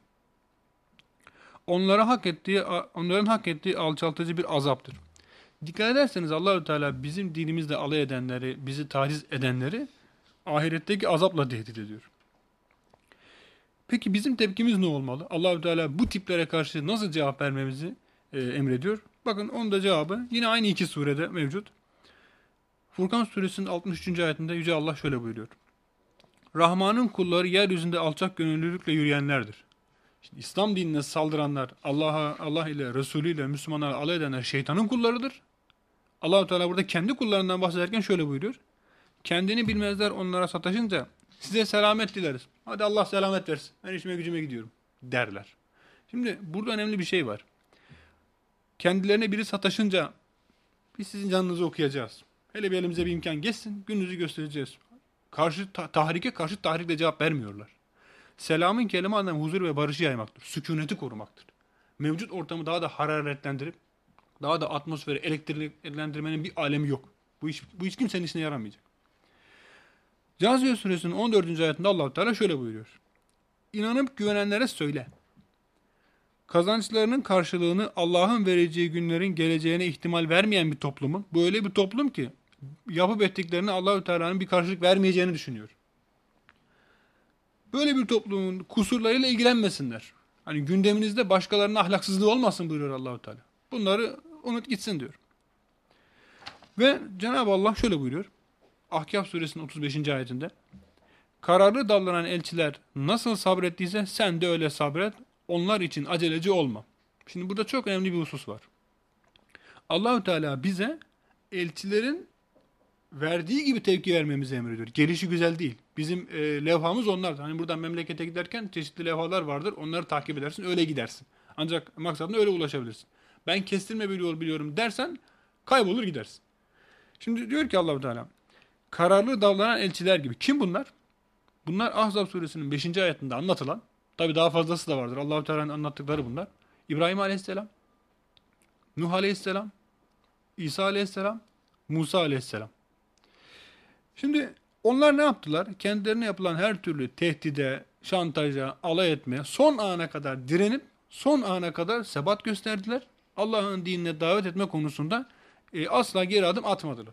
Onların hak ettiği alçaltıcı bir azaptır. Dikkat ederseniz Allahü Teala bizim dinimizle alay edenleri, bizi taciz edenleri ahiretteki azapla tehdit ediyor. Peki bizim tepkimiz ne olmalı? Allahü Teala bu tiplere karşı nasıl cevap vermemizi emrediyor? Bakın onun da cevabı yine aynı iki surede mevcut. Furkan suresinin 63. ayetinde Yüce Allah şöyle buyuruyor. Rahman'ın kulları yeryüzünde alçak gönüllülükle yürüyenlerdir. Şimdi İslam dinine saldıranlar, Allah ile, Resulü ile, Müslümanlarla alay edenler şeytanın kullarıdır. Allah-u Teala burada kendi kullarından bahsederken şöyle buyuruyor. kendini bilmezler onlara sataşınca size selamet dileriz. Hadi Allah selamet versin. Ben işime gücüme gidiyorum derler. Şimdi burada önemli bir şey var. Kendilerine biri sataşınca biz sizin canınızı okuyacağız. Hele bir elimize bir imkan geçsin, gününüzü göstereceğiz. Tahrike karşı tahrikle cevap vermiyorlar. Selamın kelime anlamı huzur ve barışı yaymaktır. Sükuneti korumaktır. Mevcut ortamı daha da hararetlendirip, daha da atmosferi elektriklendirmenin bir alemi yok. Bu hiç kimsenin işine yaramayacak. Câsiye suresinin 14. ayetinde Allah-u Teala şöyle buyuruyor. İnanıp güvenenlere söyle. Kazançlarının karşılığını Allah'ın vereceği günlerin geleceğine ihtimal vermeyen bir toplumun, bu öyle bir toplum ki yapıp ettiklerine Allah-u Teala'nın bir karşılık vermeyeceğini düşünüyor. Böyle bir toplumun kusurlarıyla ilgilenmesinler. Hani gündeminizde başkalarının ahlaksızlığı olmasın buyuruyor Allah-u Teala. Bunları unut gitsin diyor. Ve Cenab-ı Allah şöyle buyuruyor. Ahkâf suresinin 35. ayetinde. Kararlı davranan elçiler nasıl sabrettiyse sen de öyle sabret. Onlar için aceleci olma. Şimdi burada çok önemli bir husus var. Allah-u Teala bize elçilerin verdiği gibi tepki vermemizi emrediyor. Gelişi güzel değil. Bizim levhamız onlar. Hani buradan memlekete giderken çeşitli levhalar vardır. Onları takip edersin, öyle gidersin. Ancak maksadına öyle ulaşabilirsin. Ben kestirme bir yol biliyorum dersen kaybolur gidersin. Şimdi diyor ki Allah-u Teala, kararlı davranan elçiler gibi. Kim bunlar? Bunlar Ahzab suresinin 5. ayetinde anlatılan, tabi daha fazlası da vardır. Allah-u Teala'nın anlattıkları bunlar. İbrahim aleyhisselam, Nuh aleyhisselam, İsa aleyhisselam, Musa aleyhisselam. Şimdi onlar ne yaptılar? Kendilerine yapılan her türlü tehdide, şantaja, alay etmeye son ana kadar direnip son ana kadar sebat gösterdiler. Allah'ın dinine davet etme konusunda asla geri adım atmadılar.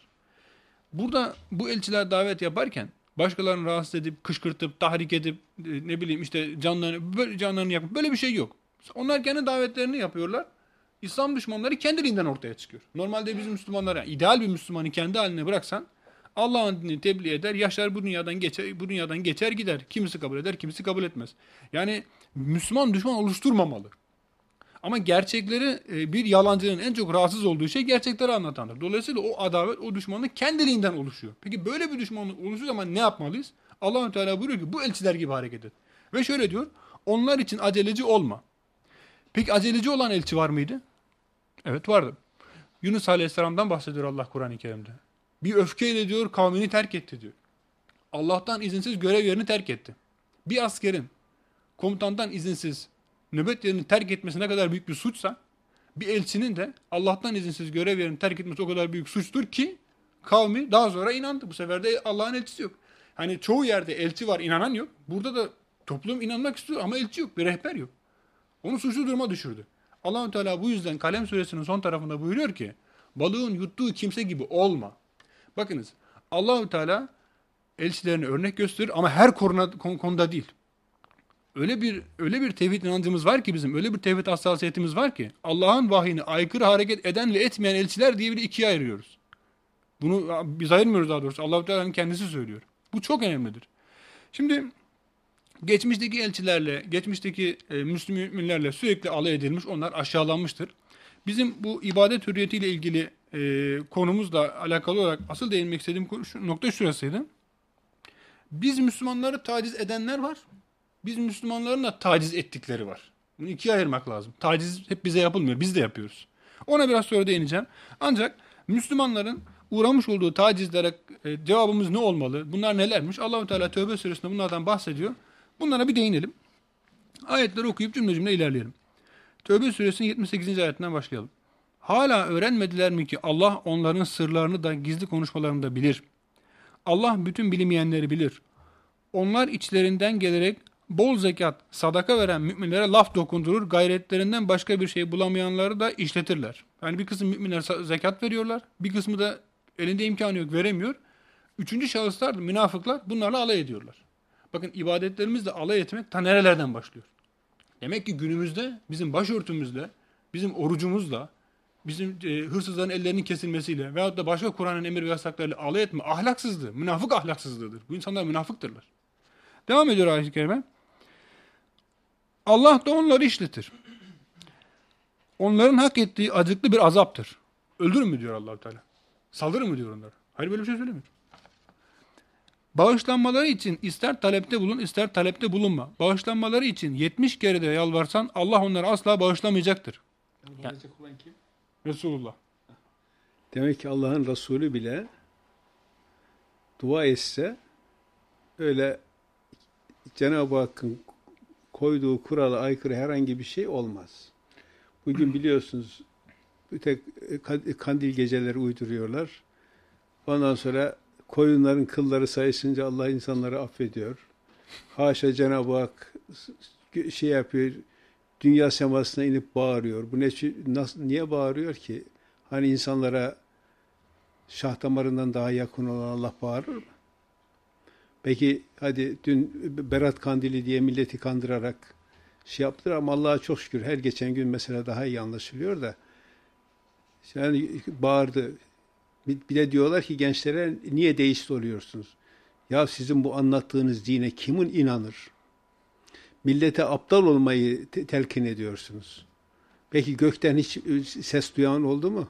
Burada bu elçiler davet yaparken başkalarını rahatsız edip, kışkırtıp, tahrik edip, ne bileyim işte canlarını yakıp böyle bir şey yok. Onlar kendi davetlerini yapıyorlar. İslam düşmanları kendiliğinden ortaya çıkıyor. Normalde biz Müslümanlar, yani ideal bir Müslümanı kendi haline bıraksan Allah'ın dinini tebliğ eder, yaşar bu dünyadan geçer gider. Kimisi kabul eder, kimisi kabul etmez. Yani Müslüman düşman oluşturmamalı. Ama gerçekleri bir yalancının en çok rahatsız olduğu şey gerçekleri anlatandır. Dolayısıyla o adavet, o düşmanlık kendiliğinden oluşuyor. Peki böyle bir düşmanlık oluştuğu zaman ne yapmalıyız? Allah-u Teala buyuruyor ki bu elçiler gibi hareket et. Ve şöyle diyor, onlar için aceleci olma. Peki aceleci olan elçi var mıydı? Evet vardı. Yunus Aleyhisselam'dan bahsediyor Allah Kur'an-ı Kerim'de. Bir öfkeyle diyor kavmini terk etti diyor. Allah'tan izinsiz görev yerini terk etti. Bir askerin komutandan izinsiz nöbet yerini terk etmesi ne kadar büyük bir suçsa, bir elçinin de Allah'tan izinsiz görev yerini terk etmesi o kadar büyük suçtur ki kavmi daha sonra inandı. Bu sefer de Allah'ın elçisi yok. Hani çoğu yerde elçi var, inanan yok. Burada da toplum inanmak istiyor ama elçi yok, bir rehber yok. Onu suçlu duruma düşürdü. Allah-u Teala bu yüzden Kalem suresinin son tarafında buyuruyor ki balığın yuttuğu kimse gibi olma. Bakınız Allah-u Teala elçilerine örnek gösterir ama her konuda değil. Öyle bir tevhid inancımız var ki bizim, öyle bir tevhid hassasiyetimiz var ki Allah'ın vahyine aykırı hareket eden ve etmeyen elçiler diye bir ikiye ayırıyoruz. Bunu biz ayırmıyoruz daha doğrusu. Allah-u Teala'nın kendisi söylüyor. Bu çok önemlidir. Şimdi geçmişteki elçilerle, geçmişteki Müslümanlarla sürekli alay edilmiş, onlar aşağılanmıştır. Bizim bu ibadet hürriyetiyle ilgili konumuzla alakalı olarak asıl değinmek istediğim nokta şurasıydı. Biz Müslümanları taciz edenler var. Biz Müslümanların da taciz ettikleri var. Bunu ikiye ayırmak lazım. Taciz hep bize yapılmıyor. Biz de yapıyoruz. Ona biraz sonra değineceğim. Ancak Müslümanların uğramış olduğu tacizlere cevabımız ne olmalı? Bunlar nelermiş? Allah-u Teala Tövbe suresinde bunlardan bahsediyor. Bunlara bir değinelim. Ayetleri okuyup cümle cümle ilerleyelim. Tövbe suresinin 78. ayetinden başlayalım. Hala öğrenmediler mi ki Allah onların sırlarını da gizli konuşmalarını da bilir. Allah bütün bilinmeyenleri bilir. Onlar içlerinden gelerek bol zekat, sadaka veren müminlere laf dokundurur, gayretlerinden başka bir şey bulamayanları da işletirler. Yani bir kısım müminler zekat veriyorlar, bir kısmı da elinde imkanı yok, veremiyor. Üçüncü şahıslar, münafıklar bunlarla alay ediyorlar. Bakın ibadetlerimizle alay etmek ta nerelerden başlıyor? Demek ki günümüzde bizim başörtümüzle, bizim orucumuzla, bizim hırsızların ellerinin kesilmesiyle veyahut da başka Kur'an'ın emir ve yasaklarıyla alay etme ahlaksızlığı, münafık ahlaksızlığıdır. Bu insanlar münafıktırlar. Devam ediyor ayet-i kerime. Allah da onları işletir. Onların hak ettiği acıklı bir azaptır. Öldürün mü diyor Allah-u Teala. Saldırın mı diyor onlara. Hayır böyle bir şey söylemiyor. Bağışlanmaları için ister talepte bulun, ister talepte bulunma. Bağışlanmaları için 70 kere de yalvarsan Allah onları asla bağışlamayacaktır. Yalvaracak olan kim? Resulullah. Demek ki Allah'ın Resulü bile dua etse öyle Cenab-ı Hakk'ın koyduğu kurala aykırı herhangi bir şey olmaz. Bugün biliyorsunuz bir tek kandil geceleri uyduruyorlar. Ondan sonra koyunların kılları sayısınca Allah insanları affediyor. Haşa Cenab-ı Hak şey yapıyor, dünya semasına inip bağırıyor. Bu niye bağırıyor ki? Hani insanlara şah damarından daha yakın olan Allah bağırır mı? Peki hadi dün Berat Kandili diye milleti kandırarak şey yaptılar ama Allah'a çok şükür her geçen gün mesela daha iyi anlaşılıyor da yani bağırdı. Bir de diyorlar ki gençlere niye deist oluyorsunuz? Ya sizin bu anlattığınız dine kimin inanır? Millete aptal olmayı telkin ediyorsunuz. Peki gökten hiç ses duyan oldu mu?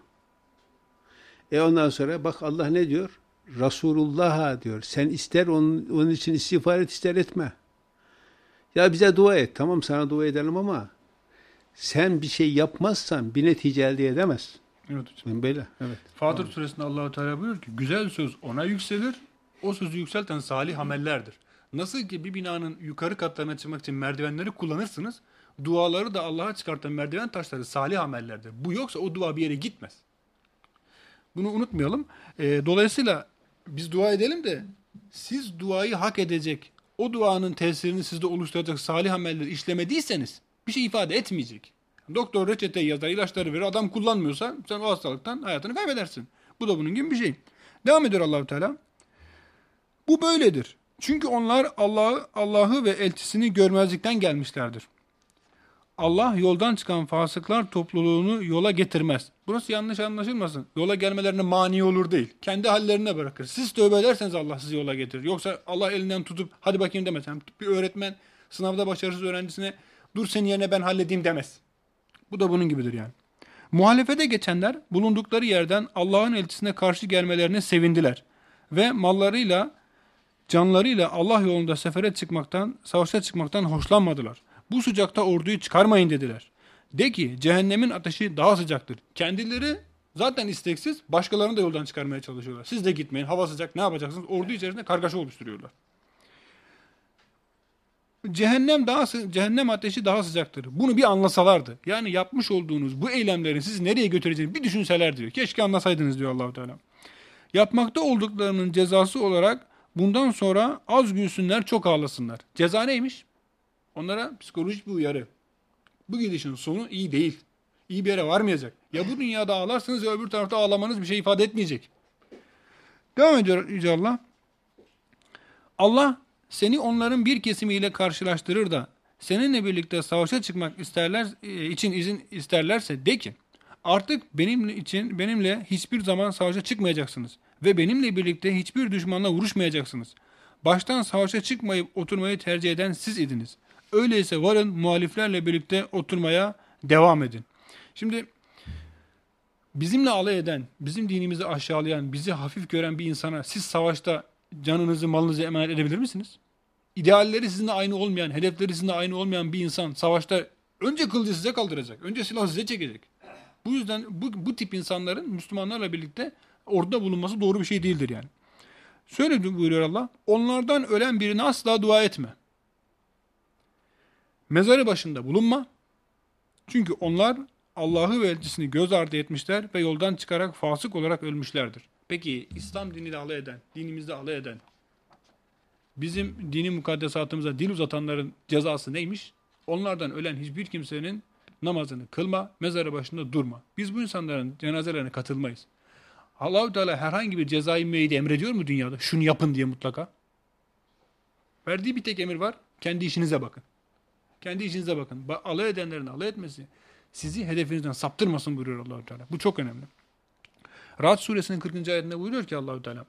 Ondan sonra bak Allah ne diyor? Resulullah'a diyor. Sen ister onun için istiğfar et, ister etme. Ya bize dua et. Tamam sana dua edelim ama sen bir şey yapmazsan bir netice elde edemezsin. Evet hocam. Böyle. Evet. Fatır Tamam. suresinde Allah-u Teala buyuruyor ki güzel söz ona yükselir, o sözü yükselten salih amellerdir. Nasıl ki bir binanın yukarı katlarına çıkmak için merdivenleri kullanırsınız, duaları da Allah'a çıkartan merdiven taşları salih amellerdir. Bu yoksa o dua bir yere gitmez. Bunu unutmayalım. Dolayısıyla biz dua edelim de siz duayı hak edecek, o duanın tesirini sizde oluşturacak salih amelleri işlemediyseniz bir şey ifade etmeyecek. Doktor reçeteyi yazar, ilaçları verir, adam kullanmıyorsa sen o hastalıktan hayatını kaybedersin. Bu da bunun gibi bir şey. Devam ediyor Allah-u Teala. Bu böyledir. Çünkü onlar Allah'ı ve elçisini görmezlikten gelmişlerdir. Allah yoldan çıkan fasıklar topluluğunu yola getirmez. Burası yanlış anlaşılmasın. Yola gelmelerine mani olur değil. Kendi hallerine bırakır. Siz tövbe ederseniz Allah sizi yola getirir. Yoksa Allah elinden tutup hadi bakayım demez. Yani bir öğretmen sınavda başarısız öğrencisine dur senin yerine ben halledeyim demez. Bu da bunun gibidir yani. Muhalefete geçenler bulundukları yerden Allah'ın elçisine karşı gelmelerine sevindiler. Ve mallarıyla, canlarıyla Allah yolunda sefere çıkmaktan, savaşa çıkmaktan hoşlanmadılar. Bu sıcakta orduyu çıkarmayın dediler. De ki cehennemin ateşi daha sıcaktır. Kendileri zaten isteksiz başkalarını da yoldan çıkarmaya çalışıyorlar. Siz de gitmeyin, hava sıcak, ne yapacaksınız? Ordu içerisinde kargaşa oluşturuyorlar. Cehennem ateşi daha sıcaktır. Bunu bir anlasalardı. Yani yapmış olduğunuz bu eylemlerin sizi nereye götüreceğini bir düşünseler diyor. Keşke anlasaydınız diyor Allah-u Teala. Yapmakta olduklarının cezası olarak bundan sonra az gülsünler, çok ağlasınlar. Ceza neymiş? Onlara psikolojik bir uyarı. Bu gidişin sonu iyi değil. İyi bir yere varmayacak. Ya bu dünyada ağlarsınız ya öbür tarafta ağlamanız bir şey ifade etmeyecek. Devam ediyor Yüce Allah. Allah seni onların bir kesimiyle karşılaştırır da seninle birlikte savaşa çıkmak için izin isterlerse de ki artık benimle hiçbir zaman savaşa çıkmayacaksınız ve benimle birlikte hiçbir düşmanla vuruşmayacaksınız. Baştan savaşa çıkmayıp oturmayı tercih eden siz idiniz. Öyleyse varın muhaliflerle birlikte oturmaya devam edin. Şimdi bizimle alay eden, bizim dinimizi aşağılayan, bizi hafif gören bir insana siz savaşta canınızı, malınızı emanet edebilir misiniz? İdealleri sizinle aynı olmayan, hedefleri sizinle aynı olmayan bir insan savaşta önce kılıcı size kaldıracak, önce silahı size çekecek. Bu yüzden bu tip insanların Müslümanlarla birlikte orada bulunması doğru bir şey değildir yani. Şöyle buyuruyor Allah, onlardan ölen birine asla dua etme. Mezarı başında bulunma. Çünkü onlar Allah'ı ve elçisini göz ardı etmişler ve yoldan çıkarak fasık olarak ölmüşlerdir. Peki İslam diniyle alay eden, dinimizde alay eden, bizim dini mukaddesatımıza dil uzatanların cezası neymiş? Onlardan ölen hiçbir kimsenin namazını kılma, mezarı başında durma. Biz bu insanların cenazelerine katılmayız. Allah-u Teala herhangi bir cezai müeyyide emrediyor mu dünyada? Şunu yapın diye mutlaka. Verdiği bir tek emir var. Kendi işinize bakın. Kendi işinize bakın. Alay edenlerin alay etmesi sizi hedefinizden saptırmasın buyuruyor Allah-u Teala. Bu çok önemli. Ra'd suresinin 40. ayetinde buyuruyor ki Allah-u Teala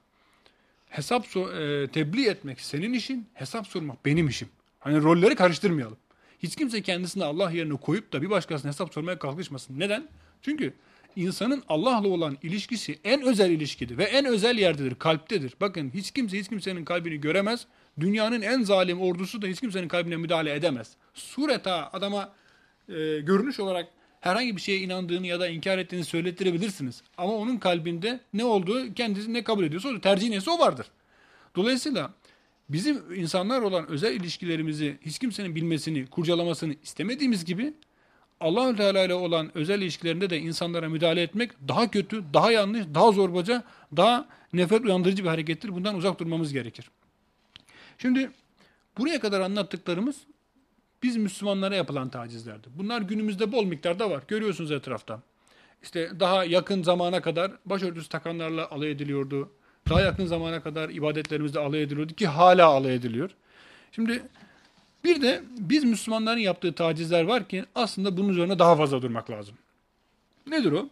tebliğ etmek senin işin, hesap sormak benim işim. Hani rolleri karıştırmayalım. Hiç kimse kendisini Allah yerine koyup da bir başkasına hesap sormaya kalkışmasın. Neden? Çünkü insanın Allah'la olan ilişkisi en özel ilişkidir ve en özel yerdedir, kalptedir. Bakın hiç kimse hiç kimsenin kalbini göremez. Dünyanın en zalim ordusu da hiç kimsenin kalbine müdahale edemez. Sureta adama görünüş olarak herhangi bir şeye inandığını ya da inkar ettiğini söylettirebilirsiniz. Ama onun kalbinde ne olduğu, kendisi ne kabul ediyorsa o tercih neyse o vardır. Dolayısıyla bizim insanlar olan özel ilişkilerimizi hiç kimsenin bilmesini, kurcalamasını istemediğimiz gibi Allah-u Teala ile olan özel ilişkilerinde de insanlara müdahale etmek daha kötü, daha yanlış, daha zorbaca, daha nefret uyandırıcı bir harekettir. Bundan uzak durmamız gerekir. Şimdi buraya kadar anlattıklarımız biz Müslümanlara yapılan tacizlerdi. Bunlar günümüzde bol miktarda var. Görüyorsunuz etrafta. İşte daha yakın zamana kadar başörtüsü takanlarla alay ediliyordu. Daha yakın zamana kadar ibadetlerimizde alay ediliyordu ki hala alay ediliyor. Şimdi bir de biz Müslümanların yaptığı tacizler var ki aslında bunun üzerine daha fazla durmak lazım. Nedir o?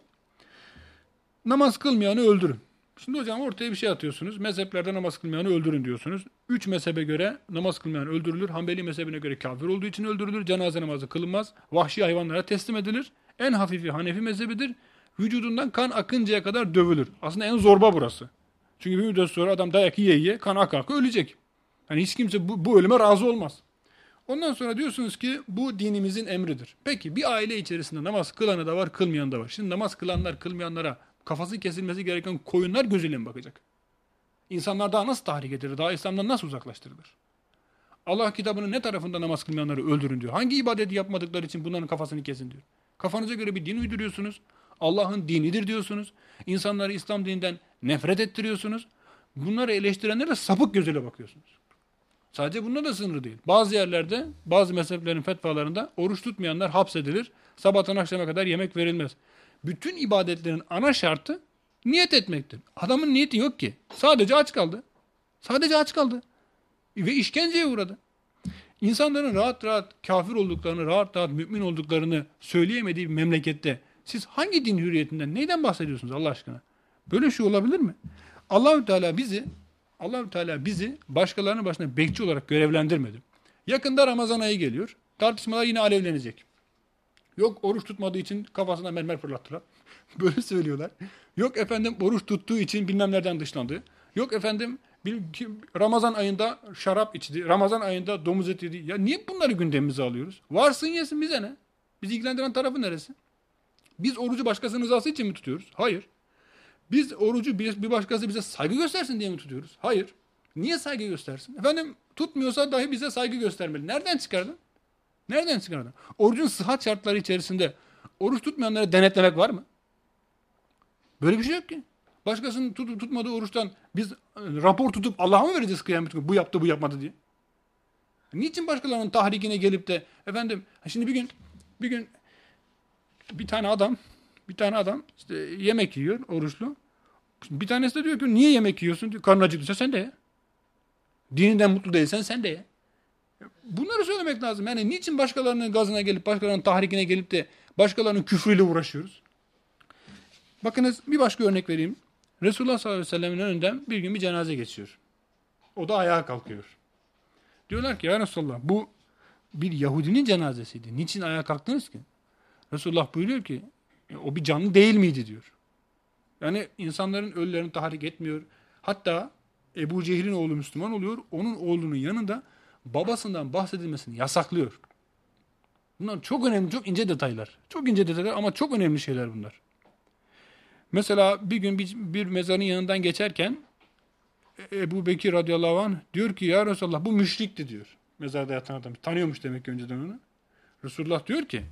Namaz kılmayanı öldürün. Şimdi hocam ortaya bir şey atıyorsunuz. Mezheplerde namaz kılmayanı öldürün diyorsunuz. 3 mezhebe göre namaz kılmayan öldürülür. Hanbeli mezhebine göre kafir olduğu için öldürülür. Cenaze namazı kılınmaz. Vahşi hayvanlara teslim edilir. En hafifi Hanefi mezhebidir. Vücudundan kan akıncaya kadar dövülür. Aslında en zorba burası. Çünkü bir müddet sonra adam dayak yiye yiye kan aka ölecek. Yani hiç kimse bu ölüme razı olmaz. Ondan sonra diyorsunuz ki bu dinimizin emridir. Peki bir aile içerisinde namaz kılanı da var, kılmayanı da var. Şimdi namaz kılanlar kılmayanlara kafası kesilmesi gereken koyunlar gözüyle mi bakacak? İnsanlar daha nasıl tahrik edilir? Daha İslam'dan nasıl uzaklaştırılır? Allah kitabının ne tarafında namaz kılmayanları öldürün diyor. Hangi ibadeti yapmadıkları için bunların kafasını kesin diyor. Kafanıza göre bir din uyduruyorsunuz. Allah'ın dinidir diyorsunuz. İnsanları İslam dininden nefret ettiriyorsunuz. Bunları eleştirenlere sapık gözüyle bakıyorsunuz. Sadece bununla da sınırlı değil. Bazı yerlerde, bazı mezheplerin fetvalarında oruç tutmayanlar hapsedilir. Sabahtan akşama kadar yemek verilmez. Bütün ibadetlerin ana şartı niyet etmektir. Adamın niyeti yok ki. Sadece aç kaldı. Sadece aç kaldı. Ve işkenceye uğradı. İnsanların rahat rahat kafir olduklarını, rahat rahat mümin olduklarını söyleyemediği bir memlekette siz hangi din hürriyetinden, neyden bahsediyorsunuz Allah aşkına? Böyle şey olabilir mi? Allahü Teala bizi başkalarının başına bekçi olarak görevlendirmedi. Yakında Ramazan ayı geliyor. Tartışmalar yine alevlenecek. Yok oruç tutmadığı için kafasına mermer fırlattılar. Böyle söylüyorlar. Yok efendim oruç tuttuğu için bilmem nereden dışlandı. Yok efendim Ramazan ayında şarap içti. Ramazan ayında domuz eti yedi. Ya niye bunları gündemimize alıyoruz? Varsın yesin bize ne? Bizi ilgilendiren tarafı neresi? Biz orucu başkasının rızası için mi tutuyoruz? Hayır. Biz orucu bir başkası bize saygı göstersin diye mi tutuyoruz? Hayır. Niye saygı göstersin? Efendim tutmuyorsa dahi bize saygı göstermeli. Nereden çıkardın? Nereden çıkardın? Orucun sıhhat şartları içerisinde oruç tutmayanları denetlemek var mı? Böyle bir şey yok ki. Başkasının tutmadığı oruçtan biz rapor tutup Allah'a mı vereceğiz kıyamet günü? Bu yaptı, bu yapmadı diye. Niçin başkalarının tahrikine gelip de efendim şimdi bir gün bir tane adam işte yemek yiyor oruçlu. Bir tanesi de diyor ki niye yemek yiyorsun? Diyor, karnın acıktıysa sen de ye. Dininden mutlu değilsen sen de ye. Bunları söylemek lazım. Yani niçin başkalarının gazına gelip, başkalarının tahrikine gelip de başkalarının küfrüyle uğraşıyoruz? Bakınız bir başka örnek vereyim. Resulullah sallallahu aleyhi ve sellem'in önünden bir gün bir cenaze geçiyor. O da ayağa kalkıyor. Diyorlar ki ya Resulullah bu bir Yahudinin cenazesiydi. Niçin ayağa kalktınız ki? Resulullah buyuruyor ki o bir canlı değil miydi diyor. Yani insanların ölülerini tahrik etmiyor. Hatta Ebu Cehil'in oğlu Müslüman oluyor. Onun oğlunun yanında babasından bahsedilmesini yasaklıyor. Bunlar çok önemli, çok ince detaylar. Çok ince detaylar ama çok önemli şeyler bunlar. Mesela bir gün bir mezarın yanından geçerken Ebu Bekir radıyallahu anh diyor ki ya Resulallah bu müşrikti diyor. Mezarda yatan adam. Tanıyormuş demek ki önceden onu. Resulullah diyor ki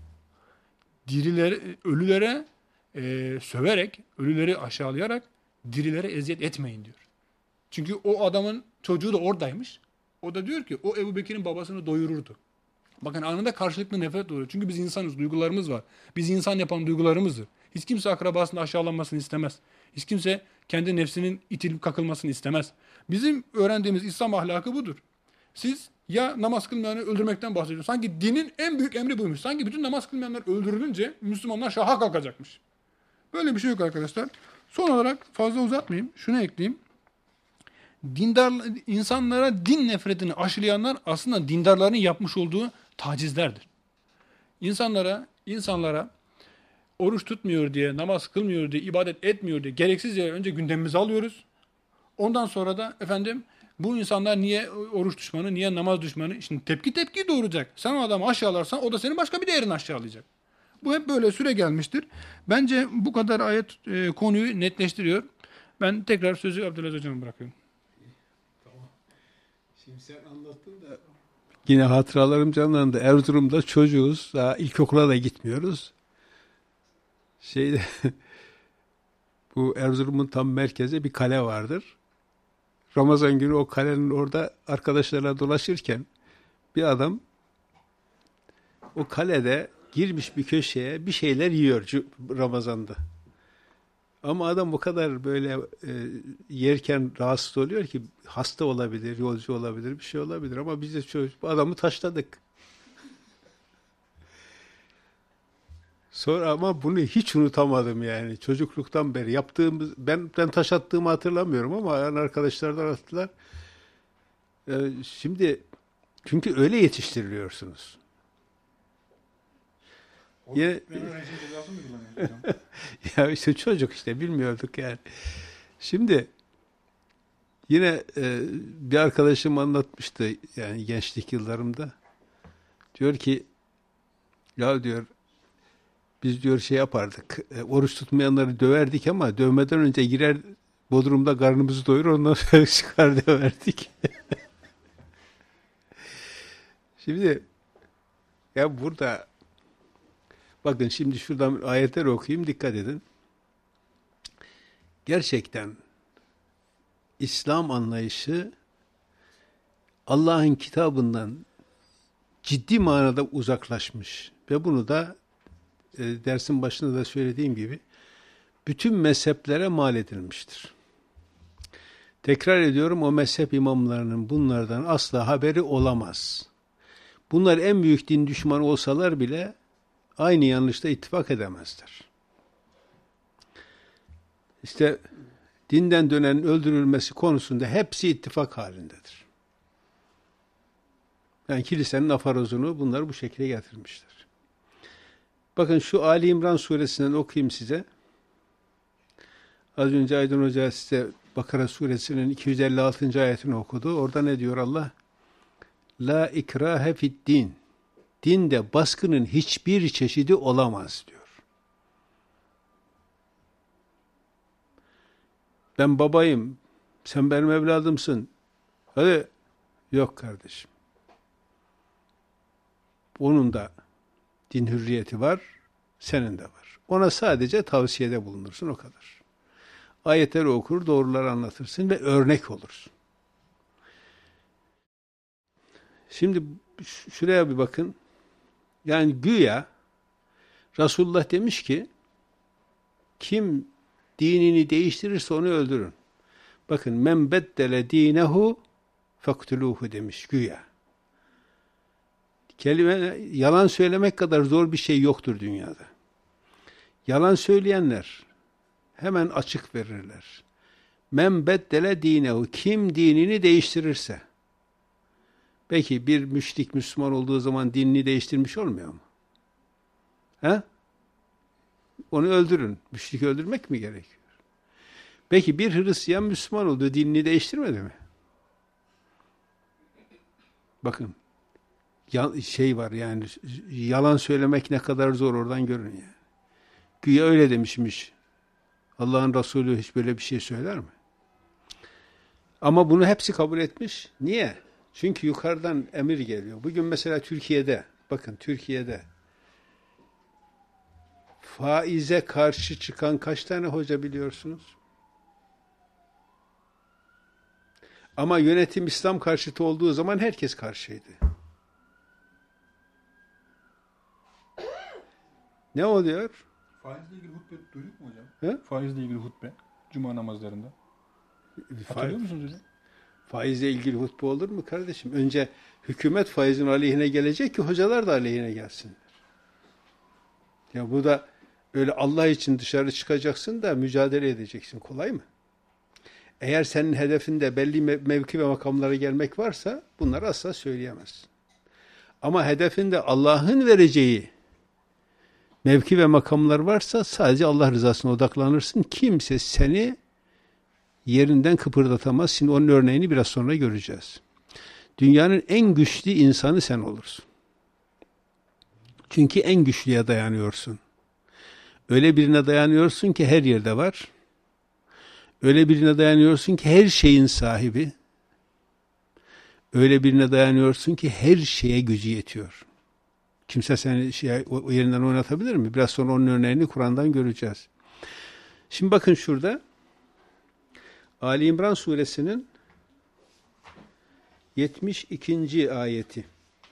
ölülere söverek, ölüleri aşağılayarak dirilere eziyet etmeyin diyor. Çünkü o adamın çocuğu da oradaymış. O da diyor ki o Ebu Bekir'in babasını doyururdu. Bakın anında karşılıklı nefret doğuyor. Çünkü biz insanız, duygularımız var. Biz insan yapan duygularımızdır. Hiç kimse akrabasının aşağılanmasını istemez. Hiç kimse kendi nefsinin itilip kakılmasını istemez. Bizim öğrendiğimiz İslam ahlakı budur. Siz ya namaz kılmayanı öldürmekten bahsediyorsunuz. Sanki dinin en büyük emri buymuş. Sanki bütün namaz kılmayanlar öldürülünce Müslümanlar şaha kalkacakmış. Böyle bir şey yok arkadaşlar. Son olarak fazla uzatmayayım. Şunu ekleyeyim. İnsanlara din nefretini aşılayanlar aslında dindarların yapmış olduğu tacizlerdir. İnsanlara oruç tutmuyor diye, namaz kılmıyor diye, ibadet etmiyor diye gereksiz yere önce gündemimize alıyoruz. Ondan sonra da efendim bu insanlar niye oruç düşmanı, niye namaz düşmanı? Şimdi tepki doğuracak. Sen o adamı aşağılarsan o da senin başka bir değerini aşağılayacak. Bu hep böyle süre gelmiştir. Bence bu kadar ayet konuyu netleştiriyor. Ben tekrar sözü Abdülaziz Hocam'a bırakıyorum. Şimdi sen anlattın da yine hatıralarım canlandı. Erzurum'da çocuğuz. Daha ilkokula da gitmiyoruz. Bu Erzurum'un tam merkezi bir kale vardır. Ramazan günü o kalenin orada arkadaşlarla dolaşırken bir adam o kalede girmiş bir köşeye bir şeyler yiyor Ramazan'da. Ama adam o kadar böyle yerken rahatsız oluyor ki hasta olabilir, yolcu olabilir, bir şey olabilir. Ama biz de bu adamı taşladık. Sonra ama bunu hiç unutamadım yani. Çocukluktan beri yaptığımız, ben taş attığımı hatırlamıyorum ama yani arkadaşlardan attılar. Şimdi çünkü öyle yetiştiriliyorsunuz. Ya, ya işte çocuk işte bilmiyorduk yani. Şimdi yine bir arkadaşım anlatmıştı yani gençlik yıllarımda. Diyor ki ya diyor biz diyor şey yapardık. Oruç tutmayanları döverdik ama dövmeden önce girer bodrumda karnımızı doyurur ondan sonra çıkar döverdik. Şimdi ya burada bakın şimdi şuradan ayetler okuyayım dikkat edin. Gerçekten İslam anlayışı Allah'ın kitabından ciddi manada uzaklaşmış ve bunu da dersin başında da söylediğim gibi bütün mezheplere mal edilmiştir. Tekrar ediyorum o mezhep imamlarının bunlardan asla haberi olamaz. Bunlar en büyük din düşmanı olsalar bile aynı yanlışta ittifak edemezler. İşte dinden dönenin öldürülmesi konusunda hepsi ittifak halindedir. Yani kilisenin afarozunu bunlar bu şekilde getirmişler. Bakın şu Ali İmran suresinden okuyayım size. Az önce Aydın Hoca size Bakara suresinin 256. ayetini okudu. Orada ne diyor Allah? La ikrahe fid din. Dinde baskının hiçbir çeşidi olamaz diyor. Ben babayım, sen benim evladımsın. Hadi. Yok kardeşim. Onun da din hürriyeti var, senin de var. Ona sadece tavsiyede bulunursun, o kadar. Ayetleri okur, doğruları anlatırsın ve örnek olursun. Şimdi şuraya bir bakın. Yani güya Resulullah demiş ki kim dinini değiştirirse onu öldürün. Bakın men beddele dinehu faktuluhu demiş güya. Yalan söylemek kadar zor bir şey yoktur dünyada. Yalan söyleyenler hemen açık verirler. Men beddele dinehu kim dinini değiştirirse. Peki bir müşrik Müslüman olduğu zaman dinini değiştirmiş olmuyor mu? He? Onu öldürün. Müşrik öldürmek mi gerekiyor? Peki bir Hristiyan Müslüman oldu, dinini değiştirmedi mi? Bakın, şey var yani, yalan söylemek ne kadar zor oradan görün yani. Güya öyle demişmiş. Allah'ın Resulü hiç böyle bir şey söyler mi? Ama bunu hepsi kabul etmiş. Niye? Çünkü yukarıdan emir geliyor. Bugün mesela Türkiye'de, bakın Türkiye'de faize karşı çıkan kaç tane hoca biliyorsunuz? Ama yönetim İslam karşıtı olduğu zaman herkes karşıydı. Ne oluyor? Faizle ilgili hutbe duyduk mu hocam? He? Faizle ilgili hutbe. Cuma namazlarında. Hatırlıyor musunuz hocam? Faizle ilgili hutbe olur mu kardeşim? Önce hükümet faizin aleyhine gelecek ki hocalar da aleyhine gelsinler. Ya bu da öyle Allah için dışarı çıkacaksın da mücadele edeceksin. Kolay mı? Eğer senin hedefinde belli mevki ve makamlara gelmek varsa bunları asla söyleyemezsin. Ama hedefinde Allah'ın vereceği mevki ve makamlar varsa sadece Allah rızasına odaklanırsın. Kimse seni yerinden kıpırdatamaz. Şimdi onun örneğini biraz sonra göreceğiz. Dünyanın en güçlü insanı sen olursun. Çünkü en güçlüye dayanıyorsun. Öyle birine dayanıyorsun ki her yerde var. Öyle birine dayanıyorsun ki her şeyin sahibi. Öyle birine dayanıyorsun ki her şeye gücü yetiyor. Kimse seni o yerinden oynatabilir mi? Biraz sonra onun örneğini Kur'an'dan göreceğiz. Şimdi bakın şurada Ali İmran suresinin 72. ayeti.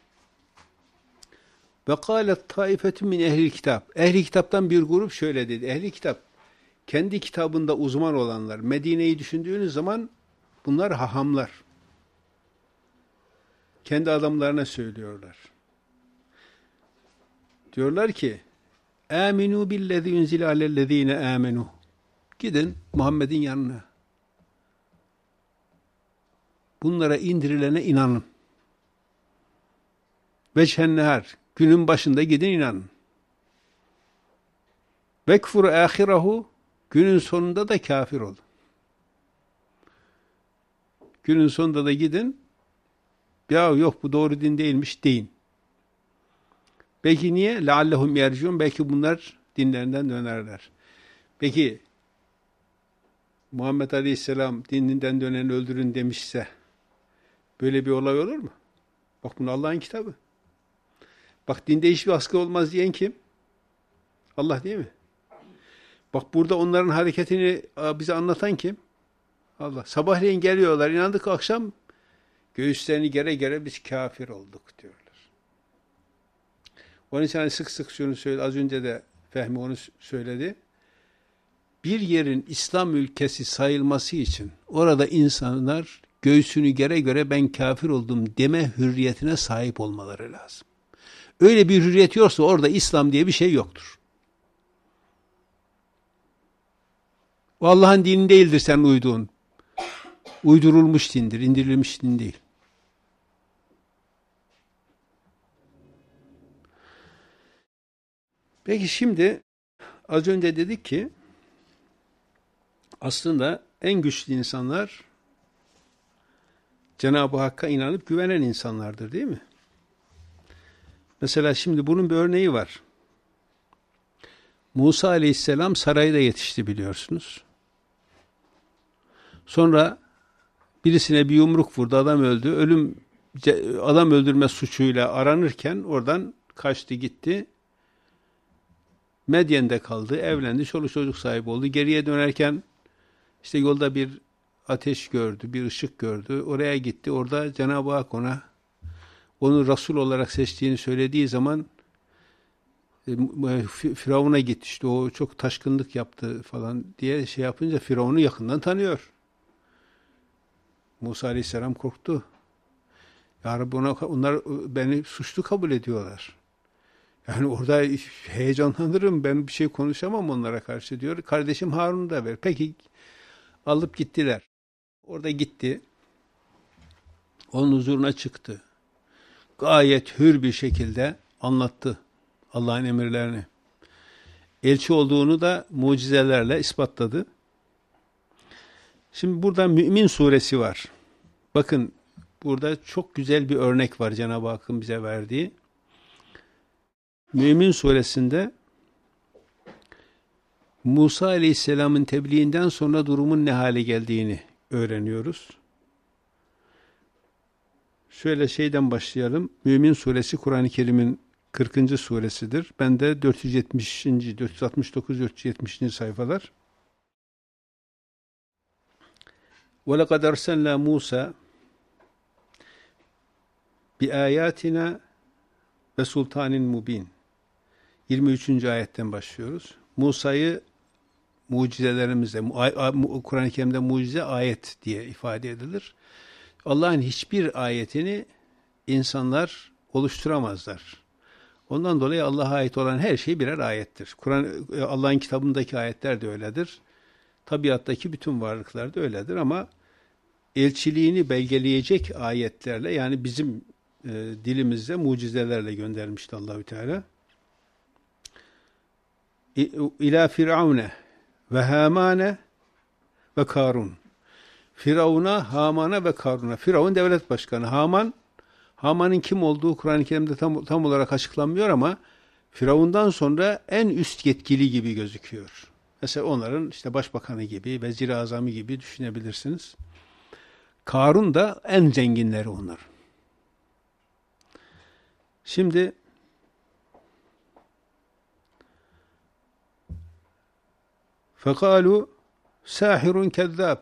Ve kâlet taifetun min ehlil kitap. Ehli kitaptan bir grup şöyle dedi. Ehli kitap kendi kitabında uzman olanlar. Medine'yi düşündüğünüz zaman bunlar hahamlar. Kendi adamlarına söylüyorlar. Diyorlar ki Aminu billezî unzile alellezîne âmenû. Gidin Muhammed'in yanına. Bunlara indirilene inanın. Veçhennehar. Günün başında gidin inanın. Vekfur âhirahu. Günün sonunda da kafir olun. Günün sonunda da gidin. Ya yok bu doğru din değilmiş deyin. Peki niye? لَعَلَّهُمْ يَرْجُونَ. Belki bunlar dinlerinden dönerler. Peki Muhammed Aleyhisselam dininden döneni öldürün demişse böyle bir olay olur mu? Bak bunu Allah'ın kitabı. Bak dinde hiçbir askı olmaz diyen kim? Allah değil mi? Bak burada onların hareketini bize anlatan kim? Allah. Sabahleyin geliyorlar, inandık, akşam göğüslerini gere gere biz kafir olduk diyorlar. Onun için hani sık sık şunu söyledi, az önce de Fehmi onu söyledi. Bir yerin İslam ülkesi sayılması için orada insanlar göğsünü gere göre ben kafir oldum deme hürriyetine sahip olmaları lazım. Öyle bir hürriyet yoksa orada İslam diye bir şey yoktur. O Allah'ın dini değildir sen uyduğun. Uydurulmuş dindir, indirilmiş din değil. Peki şimdi az önce dedik ki aslında en güçlü insanlar Cenab-ı Hakk'a inanıp güvenen insanlardır değil mi? Mesela şimdi bunun bir örneği var. Musa Aleyhisselam sarayda yetişti biliyorsunuz. Sonra birisine bir yumruk vurdu, adam öldü. Adam öldürme suçuyla aranırken oradan kaçtı gitti. Medyen'de kaldı, evlendi, çoluk çocuk sahibi oldu. Geriye dönerken işte yolda bir ateş gördü, bir ışık gördü. Oraya gitti. Orada Cenab-ı Hak onu Resul olarak seçtiğini söylediği zaman Firavun'a gitti. İşte o çok taşkınlık yaptı falan diye şey yapınca Firavun'u yakından tanıyor. Musa Aleyhisselam korktu. Ya Rabbi onlar beni suçlu kabul ediyorlar. Yani orada heyecanlanırım, ben bir şey konuşamam onlara karşı diyor. Kardeşim Harun'u da ver. Peki alıp gittiler. Orada gitti. Onun huzuruna çıktı. Gayet hür bir şekilde anlattı Allah'ın emirlerini. Elçi olduğunu da mucizelerle ispatladı. Şimdi burada Mü'min suresi var. Bakın burada çok güzel bir örnek var Cenab-ı Hakk'ın bize verdiği. Mü'min suresinde Musa Aleyhisselam'ın tebliğinden sonra durumun ne hale geldiğini öğreniyoruz. Şöyle şeyden başlayalım. Mü'min suresi Kur'an-ı Kerim'in 40. suresidir. Bende 470. 469 470. sayfalar. وَلَقَدْ أَرْسَلْنَا مُوسَى بِآيَاتِنَا وَسُلْطَانٍ مُب۪ينٍ 23. ayetten başlıyoruz. Musa'yı mucizelerimizle, Kur'an-ı Kerim'de mucize ayet diye ifade edilir. Allah'ın hiçbir ayetini insanlar oluşturamazlar. Ondan dolayı Allah'a ait olan her şey birer ayettir. Allah'ın kitabındaki ayetler de öyledir. Tabiattaki bütün varlıklar da öyledir ama elçiliğini belgeleyecek ayetlerle, yani bizim dilimizde mucizelerle göndermişti Allahü Teala. ila Firavune ve Hamane ve Karun. Firavun'a, Haman'a ve Karun'a. Firavun devlet başkanı. Haman'ın kim olduğu Kur'an-ı Kerim'de tam olarak açıklanmıyor ama Firavun'dan sonra en üst yetkili gibi gözüküyor. Mesela onların işte başbakanı gibi, vezir-i azamı gibi düşünebilirsiniz. Karun da en zenginleri onlar. Şimdi fekalu sahirun kezzab.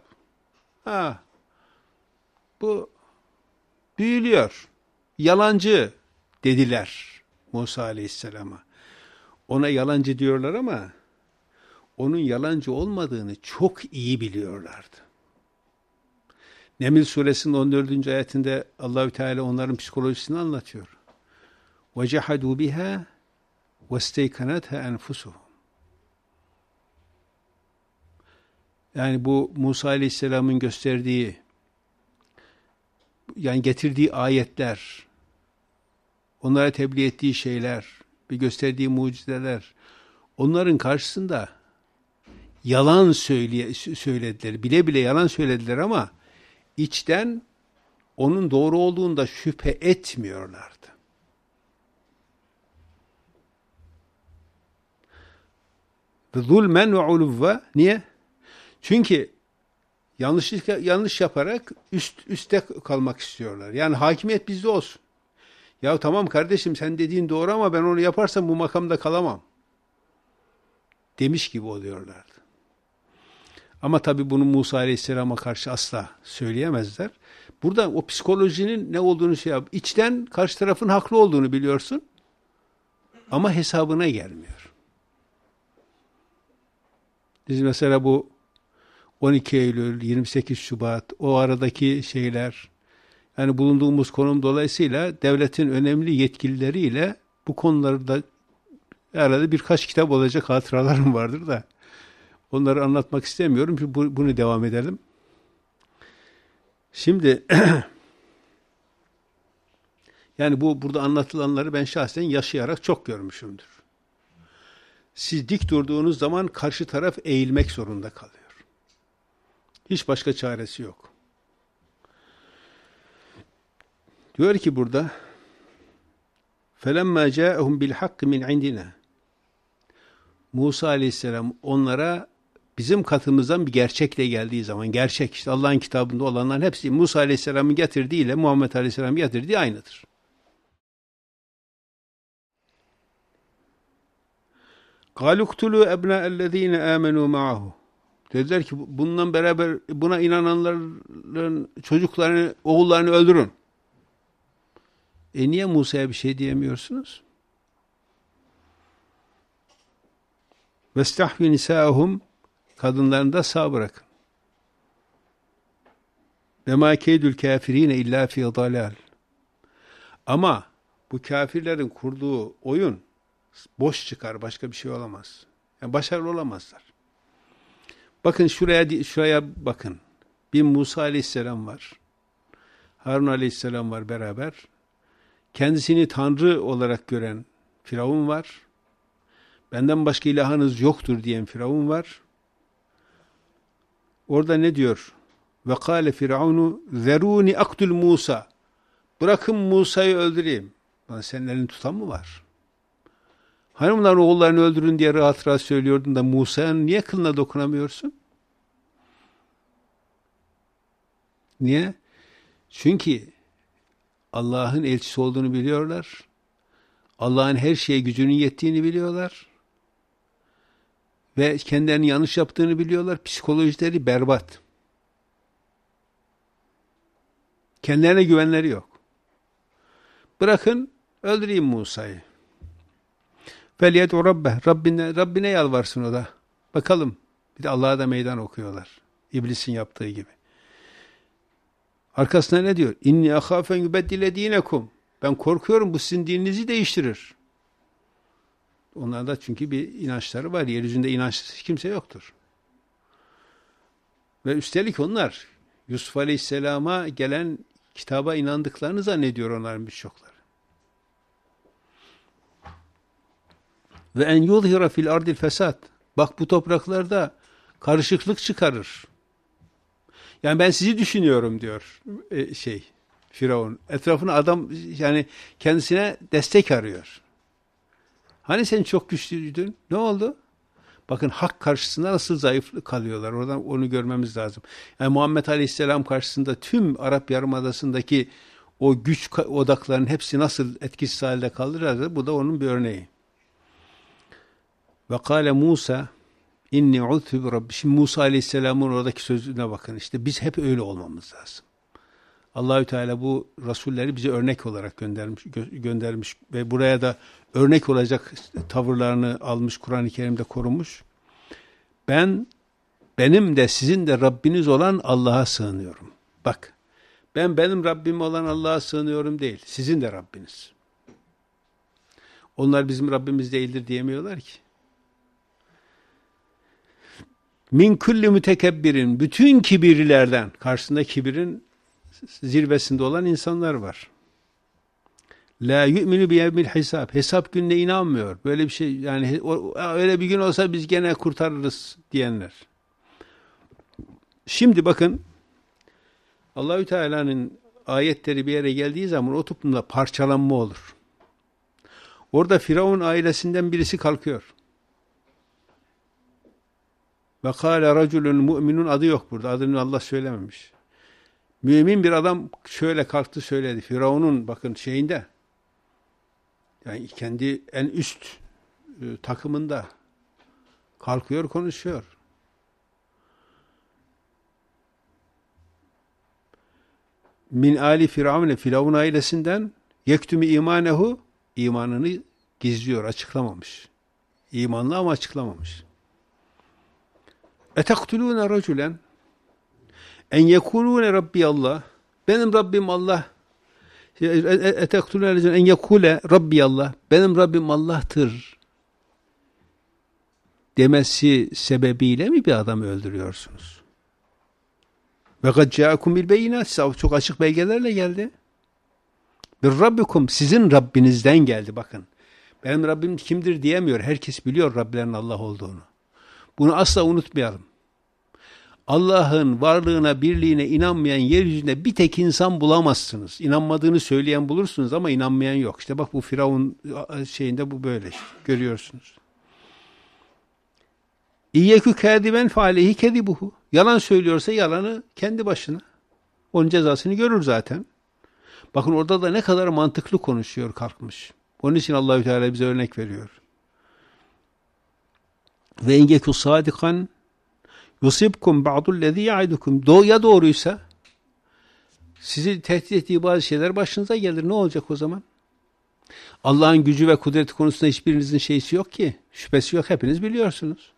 Bu büyülüyor. Yalancı dediler Musa Aleyhisselam'a. Ona yalancı diyorlar ama onun yalancı olmadığını çok iyi biliyorlardı. Neml suresinin 14. ayetinde Allahü Teala onların psikolojisini anlatıyor. وَجَحَدُوا بِهَا وَاسْتَيْكَنَتْهَا أَنْفُسُهُمْ. Yani bu Musa Aleyhisselam'ın gösterdiği, yani getirdiği ayetler, onlara tebliğ ettiği şeyler, bir gösterdiği mucizeler, onların karşısında yalan söylediler, bile bile yalan söylediler ama içten onun doğru olduğunda şüphe etmiyorlardı. Zulmen ve uluvve. Niye? Çünkü yanlış yaparak üstte kalmak istiyorlar. Yani hakimiyet bizde olsun. Ya tamam kardeşim sen dediğin doğru ama ben onu yaparsam bu makamda kalamam. Demiş gibi oluyorlardı. Ama tabii bunu Musa Aleyhisselam'a karşı asla söyleyemezler. Burada o psikolojinin ne olduğunu İçten karşı tarafın haklı olduğunu biliyorsun ama hesabına gelmiyor. Biz mesela bu 12 Eylül, 28 Şubat, o aradaki şeyler, yani bulunduğumuz konum dolayısıyla devletin önemli yetkilileriyle bu konularda arada birkaç kitap olacak hatıralarım vardır da onları anlatmak istemiyorum. Çünkü bunu devam edelim. Şimdi yani burada anlatılanları ben şahsen yaşayarak çok görmüşümdür. Siz dik durduğunuz zaman karşı taraf eğilmek zorunda kalıyor. Hiç başka çaresi yok. Diyor ki burada فَلَمَّا جَاءَهُمْ بِالْحَقِّ مِنْ عِنْدِنَا. Musa Aleyhisselam onlara bizim katımızdan bir gerçekle geldiği zaman, gerçek işte Allah'ın kitabında olanların hepsi Musa Aleyhisselam'ın getirdiği ile Muhammed Aleyhisselam'ın getirdiği aynıdır. قَالُوا اقْتُلُوا أَبْنَاءَ الَّذ۪ينَ آمَنُوا مَعَهُ. Dediler ki bundan beraber buna inananların çocuklarını, oğullarını öldürün. Niye Musa'ya bir şey diyemiyorsunuz? وَاسْتَحْفِ نِسَاءَهُمْ. Kadınlarını da sağ bırakın. وَمَا كَيْدُ الْكَافِر۪ينَ اِلَّا فِي ضَلَالٍ. Ama bu kafirlerin kurduğu oyun boş çıkar, başka bir şey olamaz. Yani başarılı olamazlar. Bakın şuraya bakın. Bir Musa Aleyhisselam var. Harun Aleyhisselam var beraber. Kendisini Tanrı olarak gören Firavun var. Benden başka ilahınız yoktur diyen Firavun var. Orada ne diyor? Ve kâle Firavunu zerûni aktul Musa. Bırakın Musa'yı öldüreyim. Lan senin elini tutan mı var? Hani bunların oğullarını öldürün diye rahat rahat söylüyordun da Musa'nın niye kılına dokunamıyorsun? Niye? Çünkü Allah'ın elçisi olduğunu biliyorlar. Allah'ın her şeye gücünün yettiğini biliyorlar. Ve kendilerinin yanlış yaptığını biliyorlar. Psikolojileri berbat. Kendilerine güvenleri yok. Bırakın öldüreyim Musa'yı. فَلْيَدْعُ رَبَّهِ. Rabbine yalvarsın o da. Bakalım. Bir de Allah'a da meydan okuyorlar. İblisin yaptığı gibi. Arkasına ne diyor? İnni ahâfen yubeddile dinekum. Ben korkuyorum bu sizin dininizi değiştirir. Onlarda çünkü bir inançları var. Yeryüzünde inançsız kimse yoktur. Ve üstelik onlar Yusuf Aleyhisselam'a gelen kitaba inandıklarını zannediyor onların birçokları. Ve en yuzhira fil ardil fesat. Bak bu topraklarda karışıklık çıkarır. Yani ben sizi düşünüyorum diyor Firavun. Etrafına adam yani kendisine destek arıyor. Hani sen çok güçlüydün? Ne oldu? Bakın hak karşısında nasıl zayıf kalıyorlar. Oradan onu görmemiz lazım. Yani Muhammed Aleyhisselam karşısında tüm Arap Yarımadası'ndaki o güç odaklarının hepsi nasıl etkisiz halde kaldırırdı? Bu da onun bir örneği. Ve kâle Musa inni udhü bi rabbi. Şimdi Musa Aleyhisselam'ın oradaki sözüne bakın. İşte biz hep öyle olmamız lazım. Allahü Teala bu rasulleri bize örnek olarak göndermiş ve buraya da örnek olacak tavırlarını almış, Kur'an-ı Kerim'de korumuş. Benim de sizin de Rabbiniz olan Allah'a sığınıyorum. Bak, benim Rabbim olan Allah'a sığınıyorum değil, sizin de Rabbiniz. Onlar bizim Rabbimiz değildir diyemiyorlar ki. Min kulli mütekebbirin, bütün kibirlilerden, karşısında kibirin zirvesinde olan insanlar var. La yu'minu bi yevmil hisab. Hesap gününe inanmıyor. Böyle bir şey yani öyle bir gün olsa biz gene kurtarırız diyenler. Şimdi bakın Allahü Teala'nın ayetleri bir yere geldiği zaman o toplumda parçalanma olur. Orada Firavun ailesinden birisi kalkıyor. Ve kâle raculun mu'minun, adı yok burada. Adını Allah söylememiş. Mümin bir adam şöyle kalktı söyledi. Firavun'un bakın şeyinde, yani kendi en üst takımında kalkıyor konuşuyor. Min ali Firavun, Firavun ailesinden yektümü imanehu, imanını gizliyor, açıklamamış. İmanlı ama açıklamamış. Etektulûne raculen en yekulûne Rabbi Allah, benim Rabbim Allah, etektulûne en yekule Rabbi Allah, benim Rabbim Allah'tır demesi sebebiyle mi bir adamı öldürüyorsunuz? Ve kad câekum bil beyinat, çok açık belgelerle geldi. Bir Rabbikum, sizin Rabbinizden geldi bakın. Benim Rabbim kimdir diyemiyor. Herkes biliyor Rablerinin Allah olduğunu. Bunu asla unutmayalım. Allah'ın varlığına, birliğine inanmayan yeryüzünde bir tek insan bulamazsınız. İnanmadığını söyleyen bulursunuz ama inanmayan yok. İşte bak bu Firavun şeyinde bu böyle görüyorsunuz. İyyekü kâdiben fealeyhi kedibuhu. Yalan söylüyorsa yalanı kendi başına. Onun cezasını görür zaten. Bakın orada da ne kadar mantıklı konuşuyor, kalkmış. Onun için Allahü Teala bize örnek veriyor. Ve engekü sadikan yusibkum ba'dullezî ya'idukum. Ya doğruysa sizi tehdit ettiği bazı şeyler başınıza gelir. Ne olacak o zaman? Allah'ın gücü ve kudreti konusunda hiçbirinizin şeysi yok ki. Şüphesi yok. Hepiniz biliyorsunuz.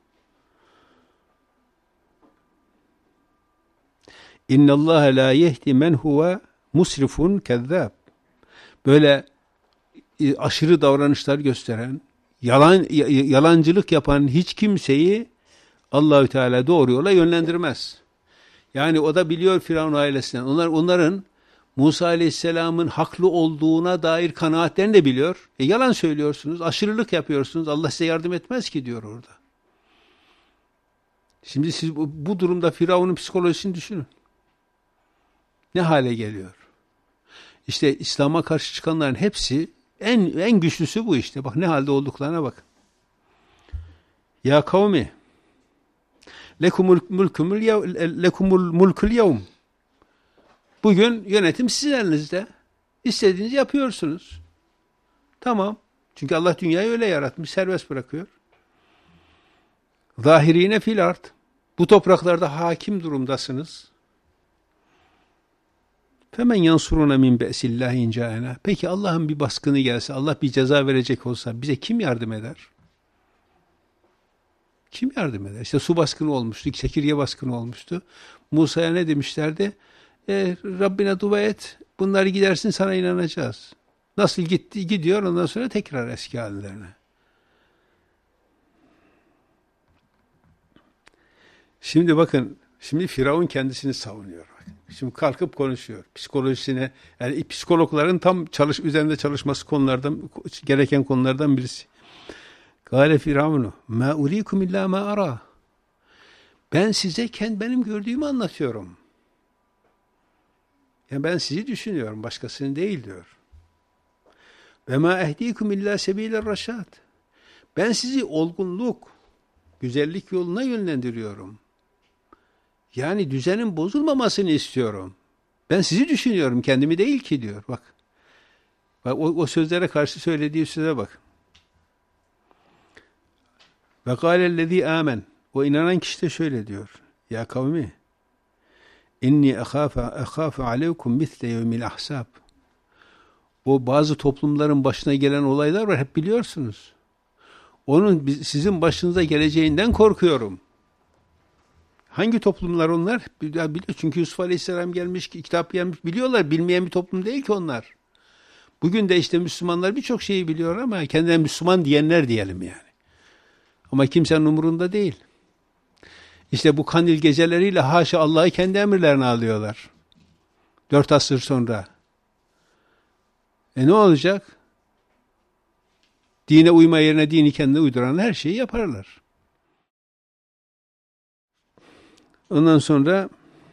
İnnallâhe lâ yehdi men huve musrifun kezzâb. Böyle aşırı davranışlar gösteren, yalancılık yapan hiç kimseyi Allahü Teala doğru yola yönlendirmez. Yani o da biliyor Firavun ailesinden. Onların Musa Aleyhisselam'ın haklı olduğuna dair kanaatlerini de biliyor. Yalan söylüyorsunuz, aşırılık yapıyorsunuz. Allah size yardım etmez ki diyor orada. Şimdi siz bu durumda Firavun'un psikolojisini düşünün. Ne hale geliyor? İşte İslam'a karşı çıkanların hepsi en güçlüsü bu işte. Bak ne halde olduklarına bak. Ya kavmi lekumul mulkul yevm. Bugün yönetim sizin elinizde. İstediğinizi yapıyorsunuz. Tamam. Çünkü Allah dünyayı öyle yaratmış, serbest bırakıyor. Zahirine fil ard. Bu topraklarda hakim durumdasınız. Femen yansuruna min be'sillahi incâena. Peki Allah'ın bir baskını gelse, Allah bir ceza verecek olsa bize kim yardım eder? Kim yardım eder? İşte su baskını olmuştu, çekirge baskını olmuştu. Musa'ya ne demişlerdi? Rabbine dua et, bunları gidersin sana inanacağız. Nasıl gidiyor ondan sonra tekrar eski hallerine. Şimdi bakın, şimdi Firavun kendisini savunuyor. Şimdi kalkıp konuşuyor. Psikolojisine, yani psikologların tam üzerinde çalışması gereken konulardan birisi. Kâle Firavunu mâ urîkum illâ mâ arâ. Ben size benim gördüğümü anlatıyorum. Yani ben sizi düşünüyorum, başkasını değil diyor. Ve mâ ehdîkum illâ sebîler raşâd. Ben sizi olgunluk, güzellik yoluna yönlendiriyorum. Yani düzenin bozulmamasını istiyorum. Ben sizi düşünüyorum, kendimi değil ki diyor. Bak o sözlere karşı söylediği söze bak. Ve kâlellezî âmen. O inanan kişi de şöyle diyor. Ya kavmi, inni ehâfe aleykum misle yevmil ahsâb. O bazı toplumların başına gelen olaylar var, hep biliyorsunuz. Onun sizin başınıza geleceğinden korkuyorum. Hangi toplumlar onlar? Biliyor. Çünkü Yusuf Aleyhisselam gelmiş, kitap gelmiş, biliyorlar. Bilmeyen bir toplum değil ki onlar. Bugün de işte Müslümanlar birçok şeyi biliyor ama kendilerine Müslüman diyenler diyelim yani. Ama kimsenin umurunda değil. İşte bu kandil geceleriyle haşa Allah'ı kendi emirlerine alıyorlar. 4 asır sonra. Ne olacak? Dine uyma yerine dini kendine uyduran her şeyi yaparlar. Ondan sonra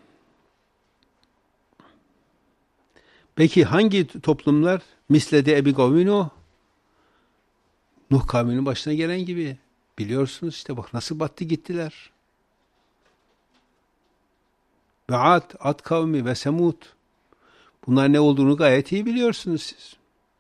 peki hangi toplumlar? Mislede Ebi Gavmino, Nuh kavminin başına gelen gibi. Biliyorsunuz işte bak nasıl battı gittiler. Ve Ad kavmi ve Semud. Bunlar ne olduğunu gayet iyi biliyorsunuz siz.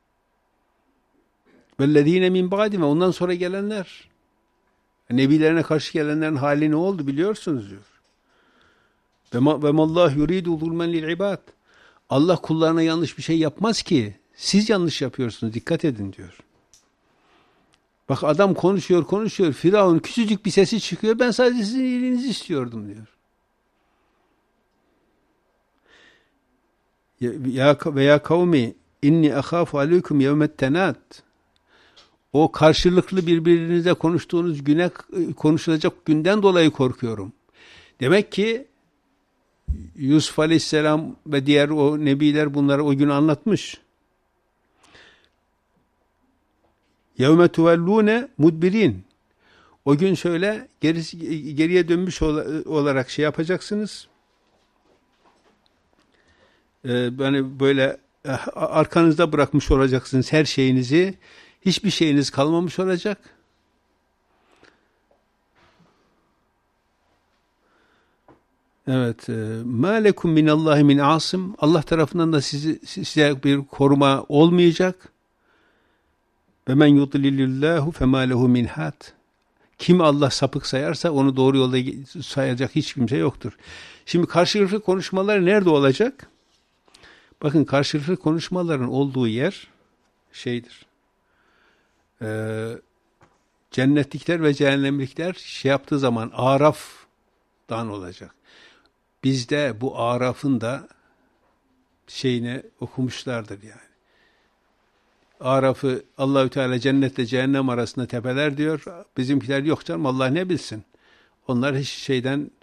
Vellezîne min ba'dime, ondan sonra gelenler. Nebilerine karşı gelenlerin hali ne oldu biliyorsunuz diyor. Ve mallâhu yuridu zulmen lil ibad. Allah kullarına yanlış bir şey yapmaz ki. Siz yanlış yapıyorsunuz. Dikkat edin diyor. Bak adam konuşuyor. Firavun küçücük bir sesi çıkıyor. Ben sadece sizin iyiliğinizi istiyordum diyor. Ya kavmi inni ahâfu aleykum yevmet tenât. O karşılıklı birbirinize konuştuğunuz güne konuşulacak günden dolayı korkuyorum. Demek ki Yusuf Aleyhisselam ve diğer o nebiler bunları o gün anlatmış. Yevme tuvellûne mudbirin. O gün şöyle geriye dönmüş olarak şey yapacaksınız. Yani böyle arkanızda bırakmış olacaksınız her şeyinizi. Hiçbir şeyiniz kalmamış olacak. Evet. مَا لَكُمْ مِنَ اللّٰهِ مِنْ عَاصِمٍ. Allah tarafından da size bir koruma olmayacak. وَمَنْ يُضْلِلِ اللّٰهُ فَمَا لَهُ مِنْ هَادٍ. Kim Allah sapık sayarsa onu doğru yolda sayacak hiç kimse yoktur. Şimdi karşılıklı konuşmalar nerede olacak? Bakın karşılıklı konuşmaların olduğu yer şeydir. Cennetlikler ve cehennemlikler şey yaptığı zaman Araf'tan olacak. Bizde bu Araf'ın da şeyini okumuşlardır yani. Araf'ı Allahü Teala cennetle cehennem arasında tepeler diyor. Bizimkiler yok canım Allah ne bilsin. Onlar hiç şeyden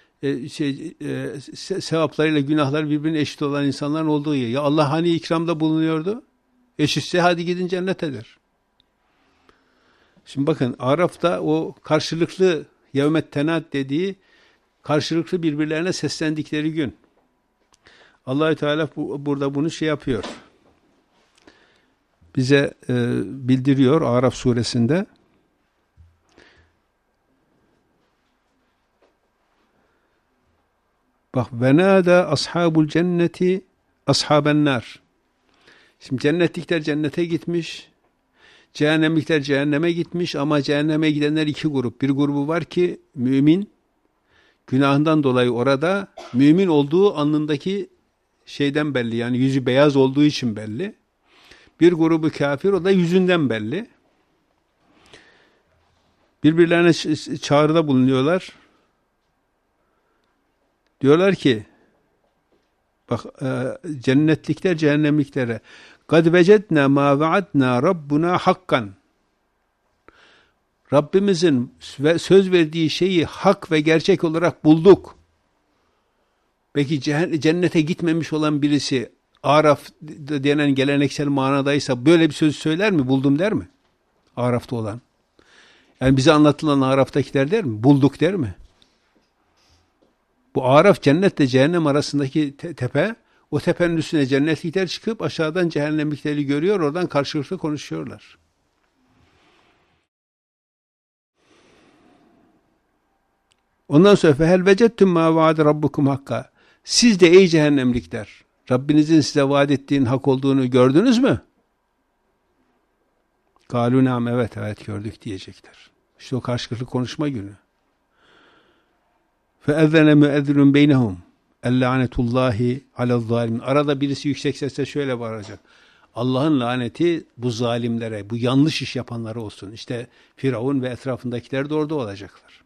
sevaplarıyla günahlar birbirine eşit olan insanların olduğu yer. Ya Allah hani ikramda bulunuyordu? Eşitse hadi gidin cennetedir. Şimdi bakın Araf'ta o karşılıklı yevmet tenat dediği karşılıklı birbirlerine seslendikleri gün. Allah-u Teala burada bunu şey yapıyor. Bize bildiriyor Araf suresinde. Bak venâdâ ashabul cenneti ashaben nar. Şimdi cennetlikler cennete gitmiş. Cehennemlikler cehenneme gitmiş ama cehenneme gidenler iki grup. Bir grubu var ki mümin, günahından dolayı orada mümin olduğu alnındaki şeyden belli. Yani yüzü beyaz olduğu için belli. Bir grubu kafir, o da yüzünden belli. Birbirlerine çağrıda bulunuyorlar. Diyorlar ki, bak cennetlikler cehennemliklere قَدْ وَجَدْنَا مَا وَعَدْنَا رَبُّنَا حَقًّا. Rabbimizin söz verdiği şeyi hak ve gerçek olarak bulduk. Peki cennete gitmemiş olan birisi Araf denen geleneksel manadaysa böyle bir söz söyler mi? Buldum der mi? Araf'ta olan. Yani bize anlatılan Araf'takiler der mi? Bulduk der mi? Bu Araf cennetle cehennem arasındaki tepe, o tepenin üstüne cennetlikler çıkıp aşağıdan cehennemlikleri görüyor, oradan karşılıklı konuşuyorlar. Ondan sonra fehel vecettum ma vaade rabbukum hakka. Siz de ey cehennemlikler, Rabbinizin size vaat ettiğin hak olduğunu gördünüz mü? Kâlû nam, evet gördük diyecekler. İşte o karşılıklı konuşma günü. فَاَذَّنَ مُؤَذِّنٌ بَيْنَهُمْ اَلْلَعْنَةُ عَلَى الظَّالِمِينَ. Arada birisi yüksek sesle şöyle bağıracak. Allah'ın laneti bu zalimlere, bu yanlış iş yapanlara olsun. İşte Firavun ve etrafındakiler de orada olacaklar.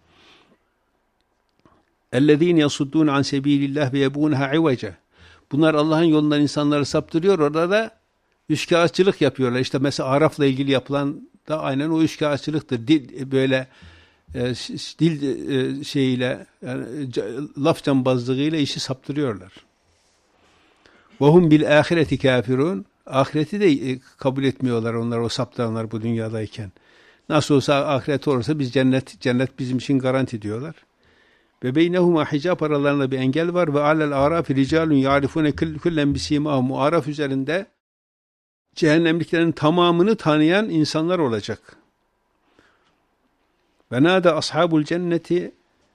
اَلَّذ۪ينَ يَصُدُّونَ عَنْ سَب۪يلِ اللّٰهِ وَيَبُونَهَا عِوَجَ. Bunlar Allah'ın yolundan insanları saptırıyor. Orada da üçkağıtçılık yapıyorlar. İşte mesela Araf'la ilgili yapılan da aynen o üçkağıtçılıktır. Böyle dil şeyiyle, yani laf cambazlığıyla işi saptırıyorlar. وَهُمْ بِالْآخِرَةِ كَافِرُونَ. Ahireti de kabul etmiyorlar onlar, o saptıranlar bu dünyadayken. Nasıl olsa ahiret olursa biz cennet bizim için garanti diyorlar. Ve beynehuma hicab, aralarında bir engel var. Ve alel arafi ricalun yarifune kullen bisimahum. Araf üzerinde cehennemliklerin tamamını tanıyan insanlar olacak. Ve nâde ashabul cenneti,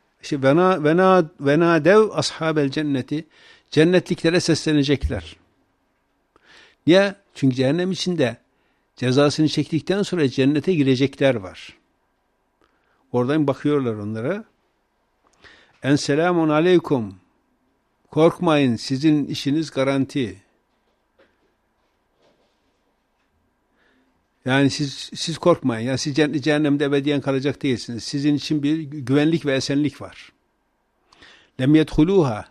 ve nâdev ashabel cenneti, cennetliklere seslenecekler. Niye? Çünkü cehennem içinde cezasını çektikten sonra cennete girecekler var. Oradan bakıyorlar onlara. En selamun aleykum. Korkmayın, sizin işiniz garanti. Yani siz korkmayın. Yani siz cehennemde ebediyen kalacak değilsiniz. Sizin için bir güvenlik ve esenlik var. Lem yedhuluha.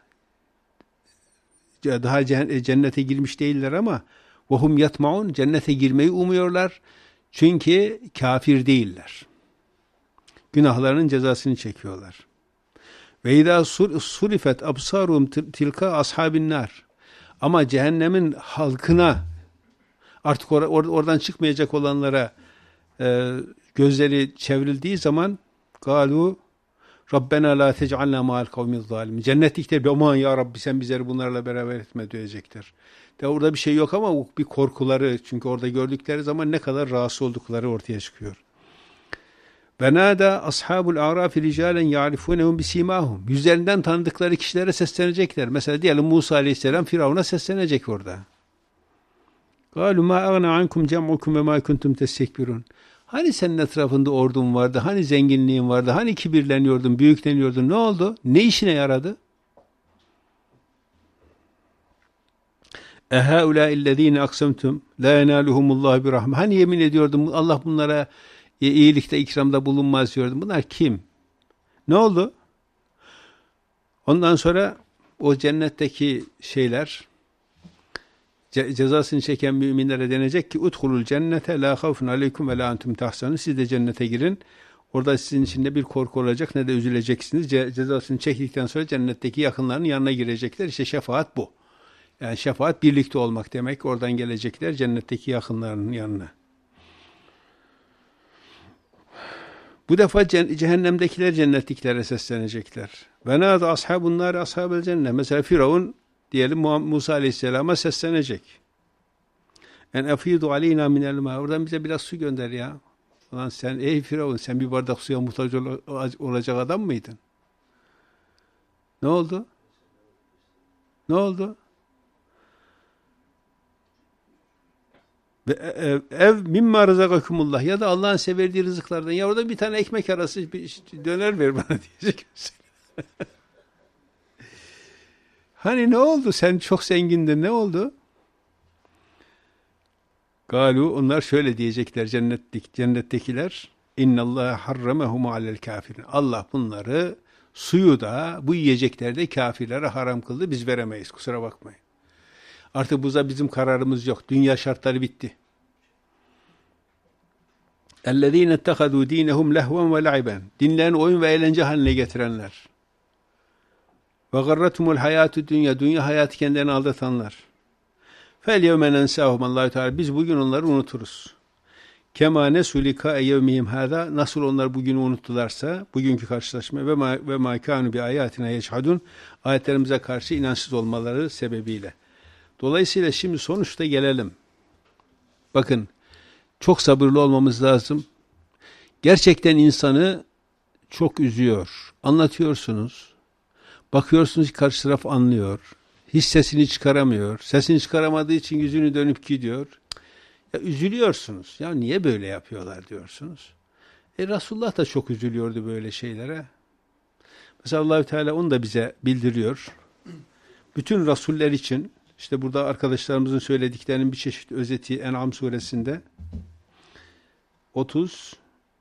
Daha cennete girmiş değiller ama vehum yatmaun, cennete girmeyi umuyorlar. Çünkü kafir değiller. Günahlarının cezasını çekiyorlar. Ve idâ surifet absarum tilka ashabin nar. Ama cehennemin halkına, artık oradan çıkmayacak olanlara gözleri çevrildiği zaman galu Rabbena la tec'alna ma'al kavmiz zalimin. Cennetlikler aman ya Rabbi sen bizleri bunlarla beraber etme diyecekler. De orada bir şey yok ama bir korkuları, çünkü orada gördükleri zaman ne kadar rahatsız oldukları ortaya çıkıyor. Ve nâdâ ashabul a'rafi ricalen ya'rifunehum bisimâhum. Yüzlerinden tanıdıkları kişilere seslenecekler. Mesela diyelim Musa aleyhisselam Firavun'a seslenecek orada. قَالُوا مَا اَغْنَا عَنْكُمْ جَمْعُكُمْ وَمَا كُنْتُمْ تَسْتَكْبِرُونَ. Hani senin etrafında ordun vardı, hani zenginliğin vardı, hani kibirleniyordun, büyükleniyordun, ne oldu? Ne işine yaradı? اَهَٰؤُلَٰئِ الَّذ۪ينَ اَقْسَمْتُمْ لَا يَنَالُهُمُ اللّٰهُ بِرَحْمَةٍ. Hani yemin ediyordum Allah bunlara iyilikte, ikramda bulunmaz diyordum. Bunlar kim? Ne oldu? Ondan sonra o cennetteki şeyler, cezasını çeken müminlere denecek ki udhulul cennete la havfun aleykum ve la entum tahzanun. Siz de cennete girin. Orada sizin için de bir korku olacak, ne de üzüleceksiniz. Cezasını çektikten sonra cennetteki yakınlarının yanına girecekler. İşte şefaat bu. Yani şefaat birlikte olmak demek. Oradan gelecekler cennetteki yakınlarının yanına. Bu defa cehennemdekiler cennetliklere seslenecekler. Ve nâdâ ashabun nâri ashabel cennet. Mesela Firavun diyelim Musa Aleyhisselam'a seslenecek. En afidu aleyna minel mâ. Oradan bize biraz su gönder ya. Ulan sen ey Firavun, sen bir bardak suya muhtaç olacak adam mıydın? Ne oldu? Ne oldu? Ve ev mimma rızakakumullah, ya da Allah'ın size verdiği rızıklardan, ya orada bir tane ekmek arası bir döner ver bana diyecek. Hani ne oldu? Sen çok zengindin. Ne oldu? Galu, onlar şöyle diyecekler cennettekiler. İnnallâhe harramehum alel kafirin. Allah bunları, suyu da bu yiyecekleri de kafirlere haram kıldı. Biz veremeyiz. Kusura bakmayın. Artık bu da bizim kararımız yok. Dünya şartları bitti. اَلَّذ۪ينَ اتَّخَذُوا د۪ينَهُمْ لَهْوًا وَلَعِبًا. Dinlerini oyun ve eğlence haline getirenler. وَغَرَّتُمُ الْحَيَاتُ dünya. Dünya hayatı kendilerini aldatanlar. فَالْيَوْمَ نَنْسَاهُمْ. Allah-u Teala biz bugün onları unuturuz. Kema nesu lika yevmihim hâzâ, nasıl onlar bugünü unuttularsa, bugünkü karşılaşma ve mâ kânû bi âyâtinâ yeçhadûn, ayetlerimize karşı inançsız olmaları sebebiyle. Dolayısıyla şimdi sonuçta gelelim. Bakın, çok sabırlı olmamız lazım. Gerçekten insanı çok üzüyor. Anlatıyorsunuz. Bakıyorsunuz ki karşı taraf anlıyor. Hiç sesini çıkaramıyor. Sesini çıkaramadığı için yüzünü dönüp gidiyor. Ya üzülüyorsunuz. Ya niye böyle yapıyorlar diyorsunuz. Resulullah da çok üzülüyordu böyle şeylere. Mesela Allahü Teala onu da bize bildiriyor. Bütün rasuller için, işte burada arkadaşlarımızın söylediklerinin bir çeşit özeti En'am suresinde 33.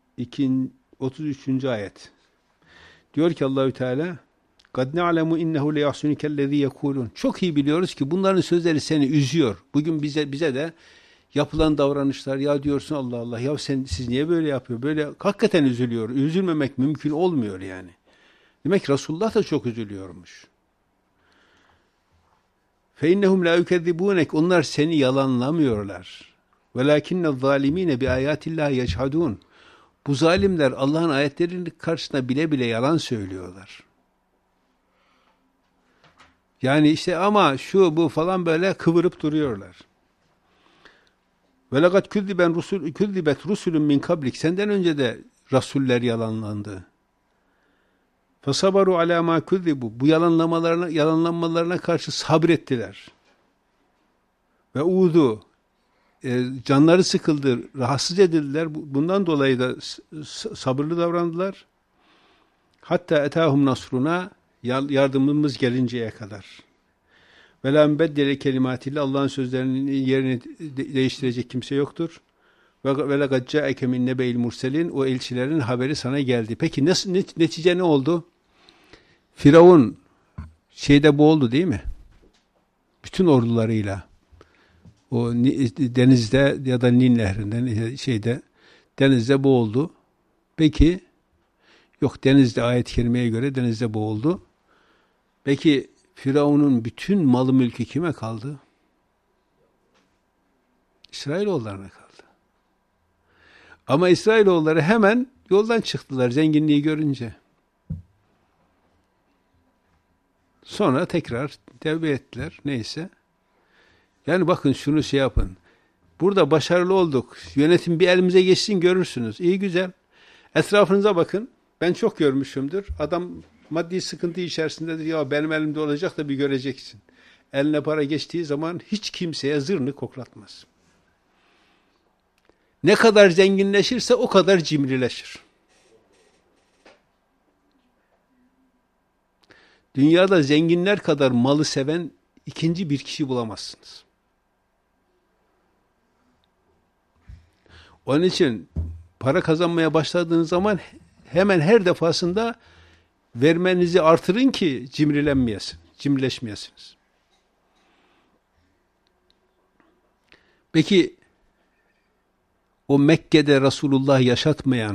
ayet. Diyor ki Allahü Teala, "Kad na'lemu innehu leyahsunikellezî yekulun." Çok iyi biliyoruz ki bunların sözleri seni üzüyor. Bugün bize de yapılan davranışlar, ya diyorsun Allah Allah, ya siz niye böyle yapıyor? Böyle hakikaten üzülüyor. Üzülmemek mümkün olmuyor yani. Demek ki Resulullah da çok üzülüyormuş. فَاِنَّهُمْ لَا يُكَذِّبُونَكَ, onlar seni yalanlamıyorlar. وَلَاكِنَّ الظَّالِم۪ينَ بِآيَاتِ اللّٰهِ يَجْحَدُونَ. Bu zalimler Allah'ın ayetlerinin karşısında bile bile yalan söylüyorlar. Yani işte ama şu bu falan böyle kıvırıp duruyorlar. وَلَقَدْ كُذِّبَتْ رُسُلٌ مِنْ kablik. Senden önce de rasuller yalanlandı. فَصَبَرُوا عَلَى مَا كُذِّبُوا. Bu yalanlanmalarına karşı sabrettiler. Ve uğdu. Canları sıkıldı, rahatsız edildiler. Bundan dolayı da sabırlı davrandılar. Hatta etahum nasruna, yardımımız gelinceye kadar. Ve la mübeddele kelimatiyle, Allah'ın sözlerinin yerini değiştirecek kimse yoktur. Ve lekad câeke min nebe'il murselin, o elçilerin haberi sana geldi. Peki netice ne oldu? Firavun boğuldu değil mi? Bütün ordularıyla. O denizde ya da Nil nehrinden denizde boğuldu. Peki yok, denizde, ayet-i kerimeye göre denizde boğuldu. Peki Firavun'un bütün malı mülkü kime kaldı? İsrailoğullarına kaldı. Ama İsrailoğulları hemen yoldan çıktılar zenginliği görünce. Sonra tekrar tevbe ettiler. Neyse. Yani bakın şunu yapın. Burada başarılı olduk. Yönetim bir elimize geçsin görürsünüz. İyi güzel. Etrafınıza bakın. Ben çok görmüşümdür. Adam maddi sıkıntı içerisindedir. Ya benim elimde olacak da bir göreceksin. Eline para geçtiği zaman hiç kimseye zırnı koklatmaz. Ne kadar zenginleşirse o kadar cimrileşir. Dünyada zenginler kadar malı seven ikinci bir kişi bulamazsınız. Onun için para kazanmaya başladığınız zaman hemen her defasında vermenizi artırın ki cimrileşmeyesiniz. Peki o Mekke'de Resulullah yaşatmayan,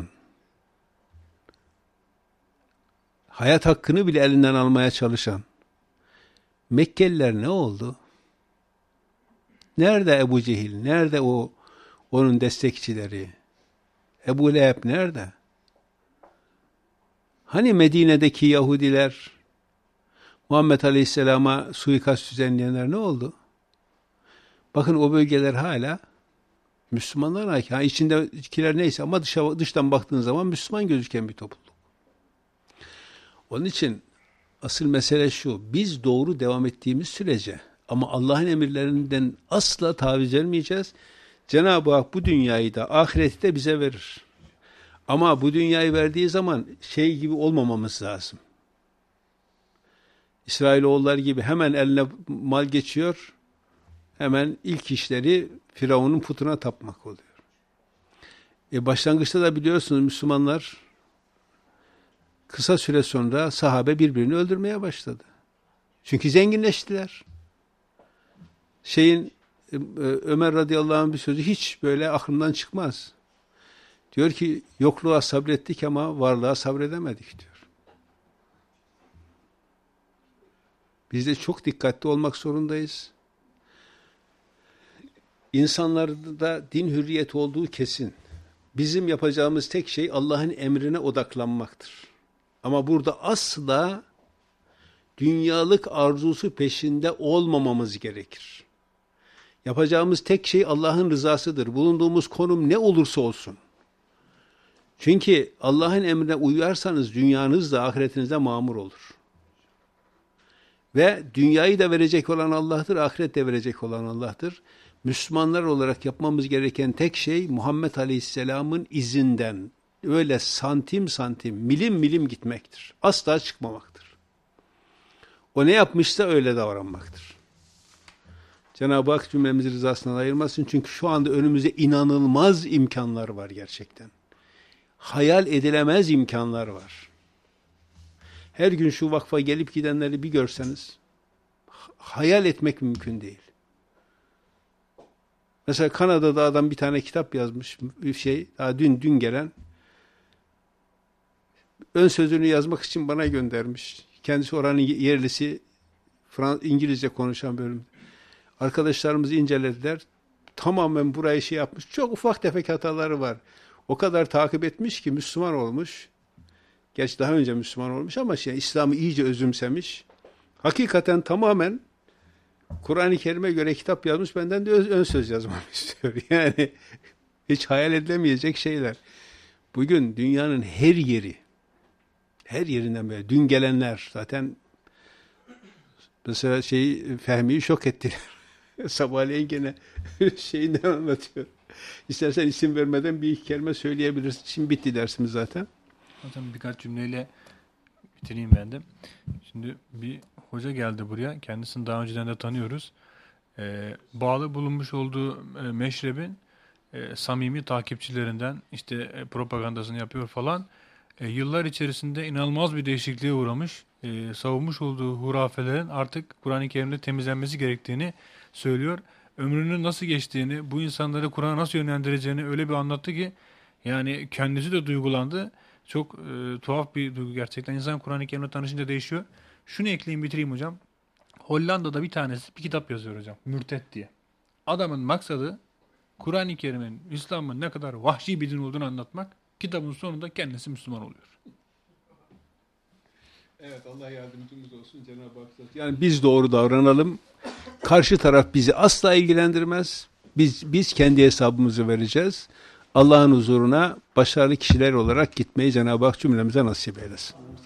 hayat hakkını bile elinden almaya çalışan Mekkeliler ne oldu? Nerede Ebu Cehil? Nerede onun destekçileri? Ebu Leheb nerede? Hani Medine'deki Yahudiler, Muhammed Aleyhisselam'a suikast düzenleyenler ne oldu? Bakın o bölgeler hala Müslümanlara ait. Yani içindekiler neyse ama dıştan baktığın zaman Müslüman gözüken bir topluluk. Onun için asıl mesele şu: biz doğru devam ettiğimiz sürece ama Allah'ın emirlerinden asla taviz vermeyeceğiz. Cenab-ı Hak bu dünyayı da ahireti de bize verir. Ama bu dünyayı verdiği zaman gibi olmamamız lazım. İsrailoğulları gibi hemen eline mal geçiyor, hemen ilk işleri Firavun'un putuna tapmak oluyor. Başlangıçta da biliyorsunuz Müslümanlar kısa süre sonra sahabe birbirini öldürmeye başladı. Çünkü zenginleştiler. Ömer radıyallahu anh bir sözü hiç böyle aklımdan çıkmaz. Diyor ki yokluğa sabrettik ama varlığa sabredemedik diyor. Biz de çok dikkatli olmak zorundayız. İnsanlarda din hürriyeti olduğu kesin. bizim yapacağımız tek şey Allah'ın emrine odaklanmaktır. Ama burada asla dünyalık arzusu peşinde olmamamız gerekir. Yapacağımız tek şey Allah'ın rızasıdır. Bulunduğumuz konum ne olursa olsun. Çünkü Allah'ın emrine uyarsanız dünyanız da ahiretiniz de mamur olur. Ve dünyayı da verecek olan Allah'tır, ahiret de verecek olan Allah'tır. Müslümanlar olarak yapmamız gereken tek şey Muhammed Aleyhisselam'ın izinden öyle santim santim, milim milim gitmektir. Asla çıkmamaktır. O ne yapmışsa öyle davranmaktır. Cenab-ı Hak cümlemizi rızasından ayırmasın. Çünkü şu anda önümüzde inanılmaz imkanlar var gerçekten. Hayal edilemez imkanlar var. Her gün şu vakfa gelip gidenleri bir görseniz, hayal etmek mümkün değil. Mesela Kanada'da adam bir tane kitap yazmış, daha dün gelen, ön sözünü yazmak için bana göndermiş. Kendisi oranın yerlisi, İngilizce konuşan bölüm. Arkadaşlarımız incelediler. Tamamen burayı yapmış. Çok ufak tefek hataları var. O kadar takip etmiş ki Müslüman olmuş. Gerçi daha önce Müslüman olmuş ama İslam'ı iyice özümsemiş. Hakikaten tamamen Kur'an-ı Kerim'e göre kitap yazmış. Benden de ön söz yazmamı istiyor. Yani hiç hayal edilemeyecek şeyler. Bugün dünyanın her yerinden böyle dün gelenler zaten mesela Fehmi'yi şok ettiler. Sabahleyin gene şeyinden anlatıyor. İstersen isim vermeden bir iki kelime söyleyebilirsin. Şimdi bitti dersimiz zaten. Zaten birkaç cümleyle bitireyim ben de. Şimdi bir hoca geldi buraya. Kendisini daha önceden de tanıyoruz. Bağlı bulunmuş olduğu meşrebin samimi takipçilerinden propagandasını yapıyor falan. Yıllar içerisinde inanılmaz bir değişikliğe uğramış. Savunmuş olduğu hurafelerin artık Kur'an-ı Kerim'de temizlenmesi gerektiğini söylüyor. Ömrünün nasıl geçtiğini, bu insanları Kur'an'a nasıl yönlendireceğini öyle bir anlattı ki yani kendisi de duygulandı. Çok tuhaf bir duygu gerçekten. İnsan Kur'an-ı Kerim'le tanışınca değişiyor. Şunu ekleyeyim bitireyim hocam. Hollanda'da bir kitap yazıyor hocam. Mürtet diye. Adamın maksadı Kur'an-ı Kerim'in, İslam'ın ne kadar vahşi bir din olduğunu anlatmak. Kitabın sonunda kendisi Müslüman oluyor. Evet, Allah yardımcımız olsun Cenab-ı Hak. Yani biz doğru davranalım. Karşı taraf bizi asla ilgilendirmez. Biz kendi hesabımızı vereceğiz. Allah'ın huzuruna başarılı kişiler olarak gitmeyi Cenab-ı Hak cümlemize nasip eylesin.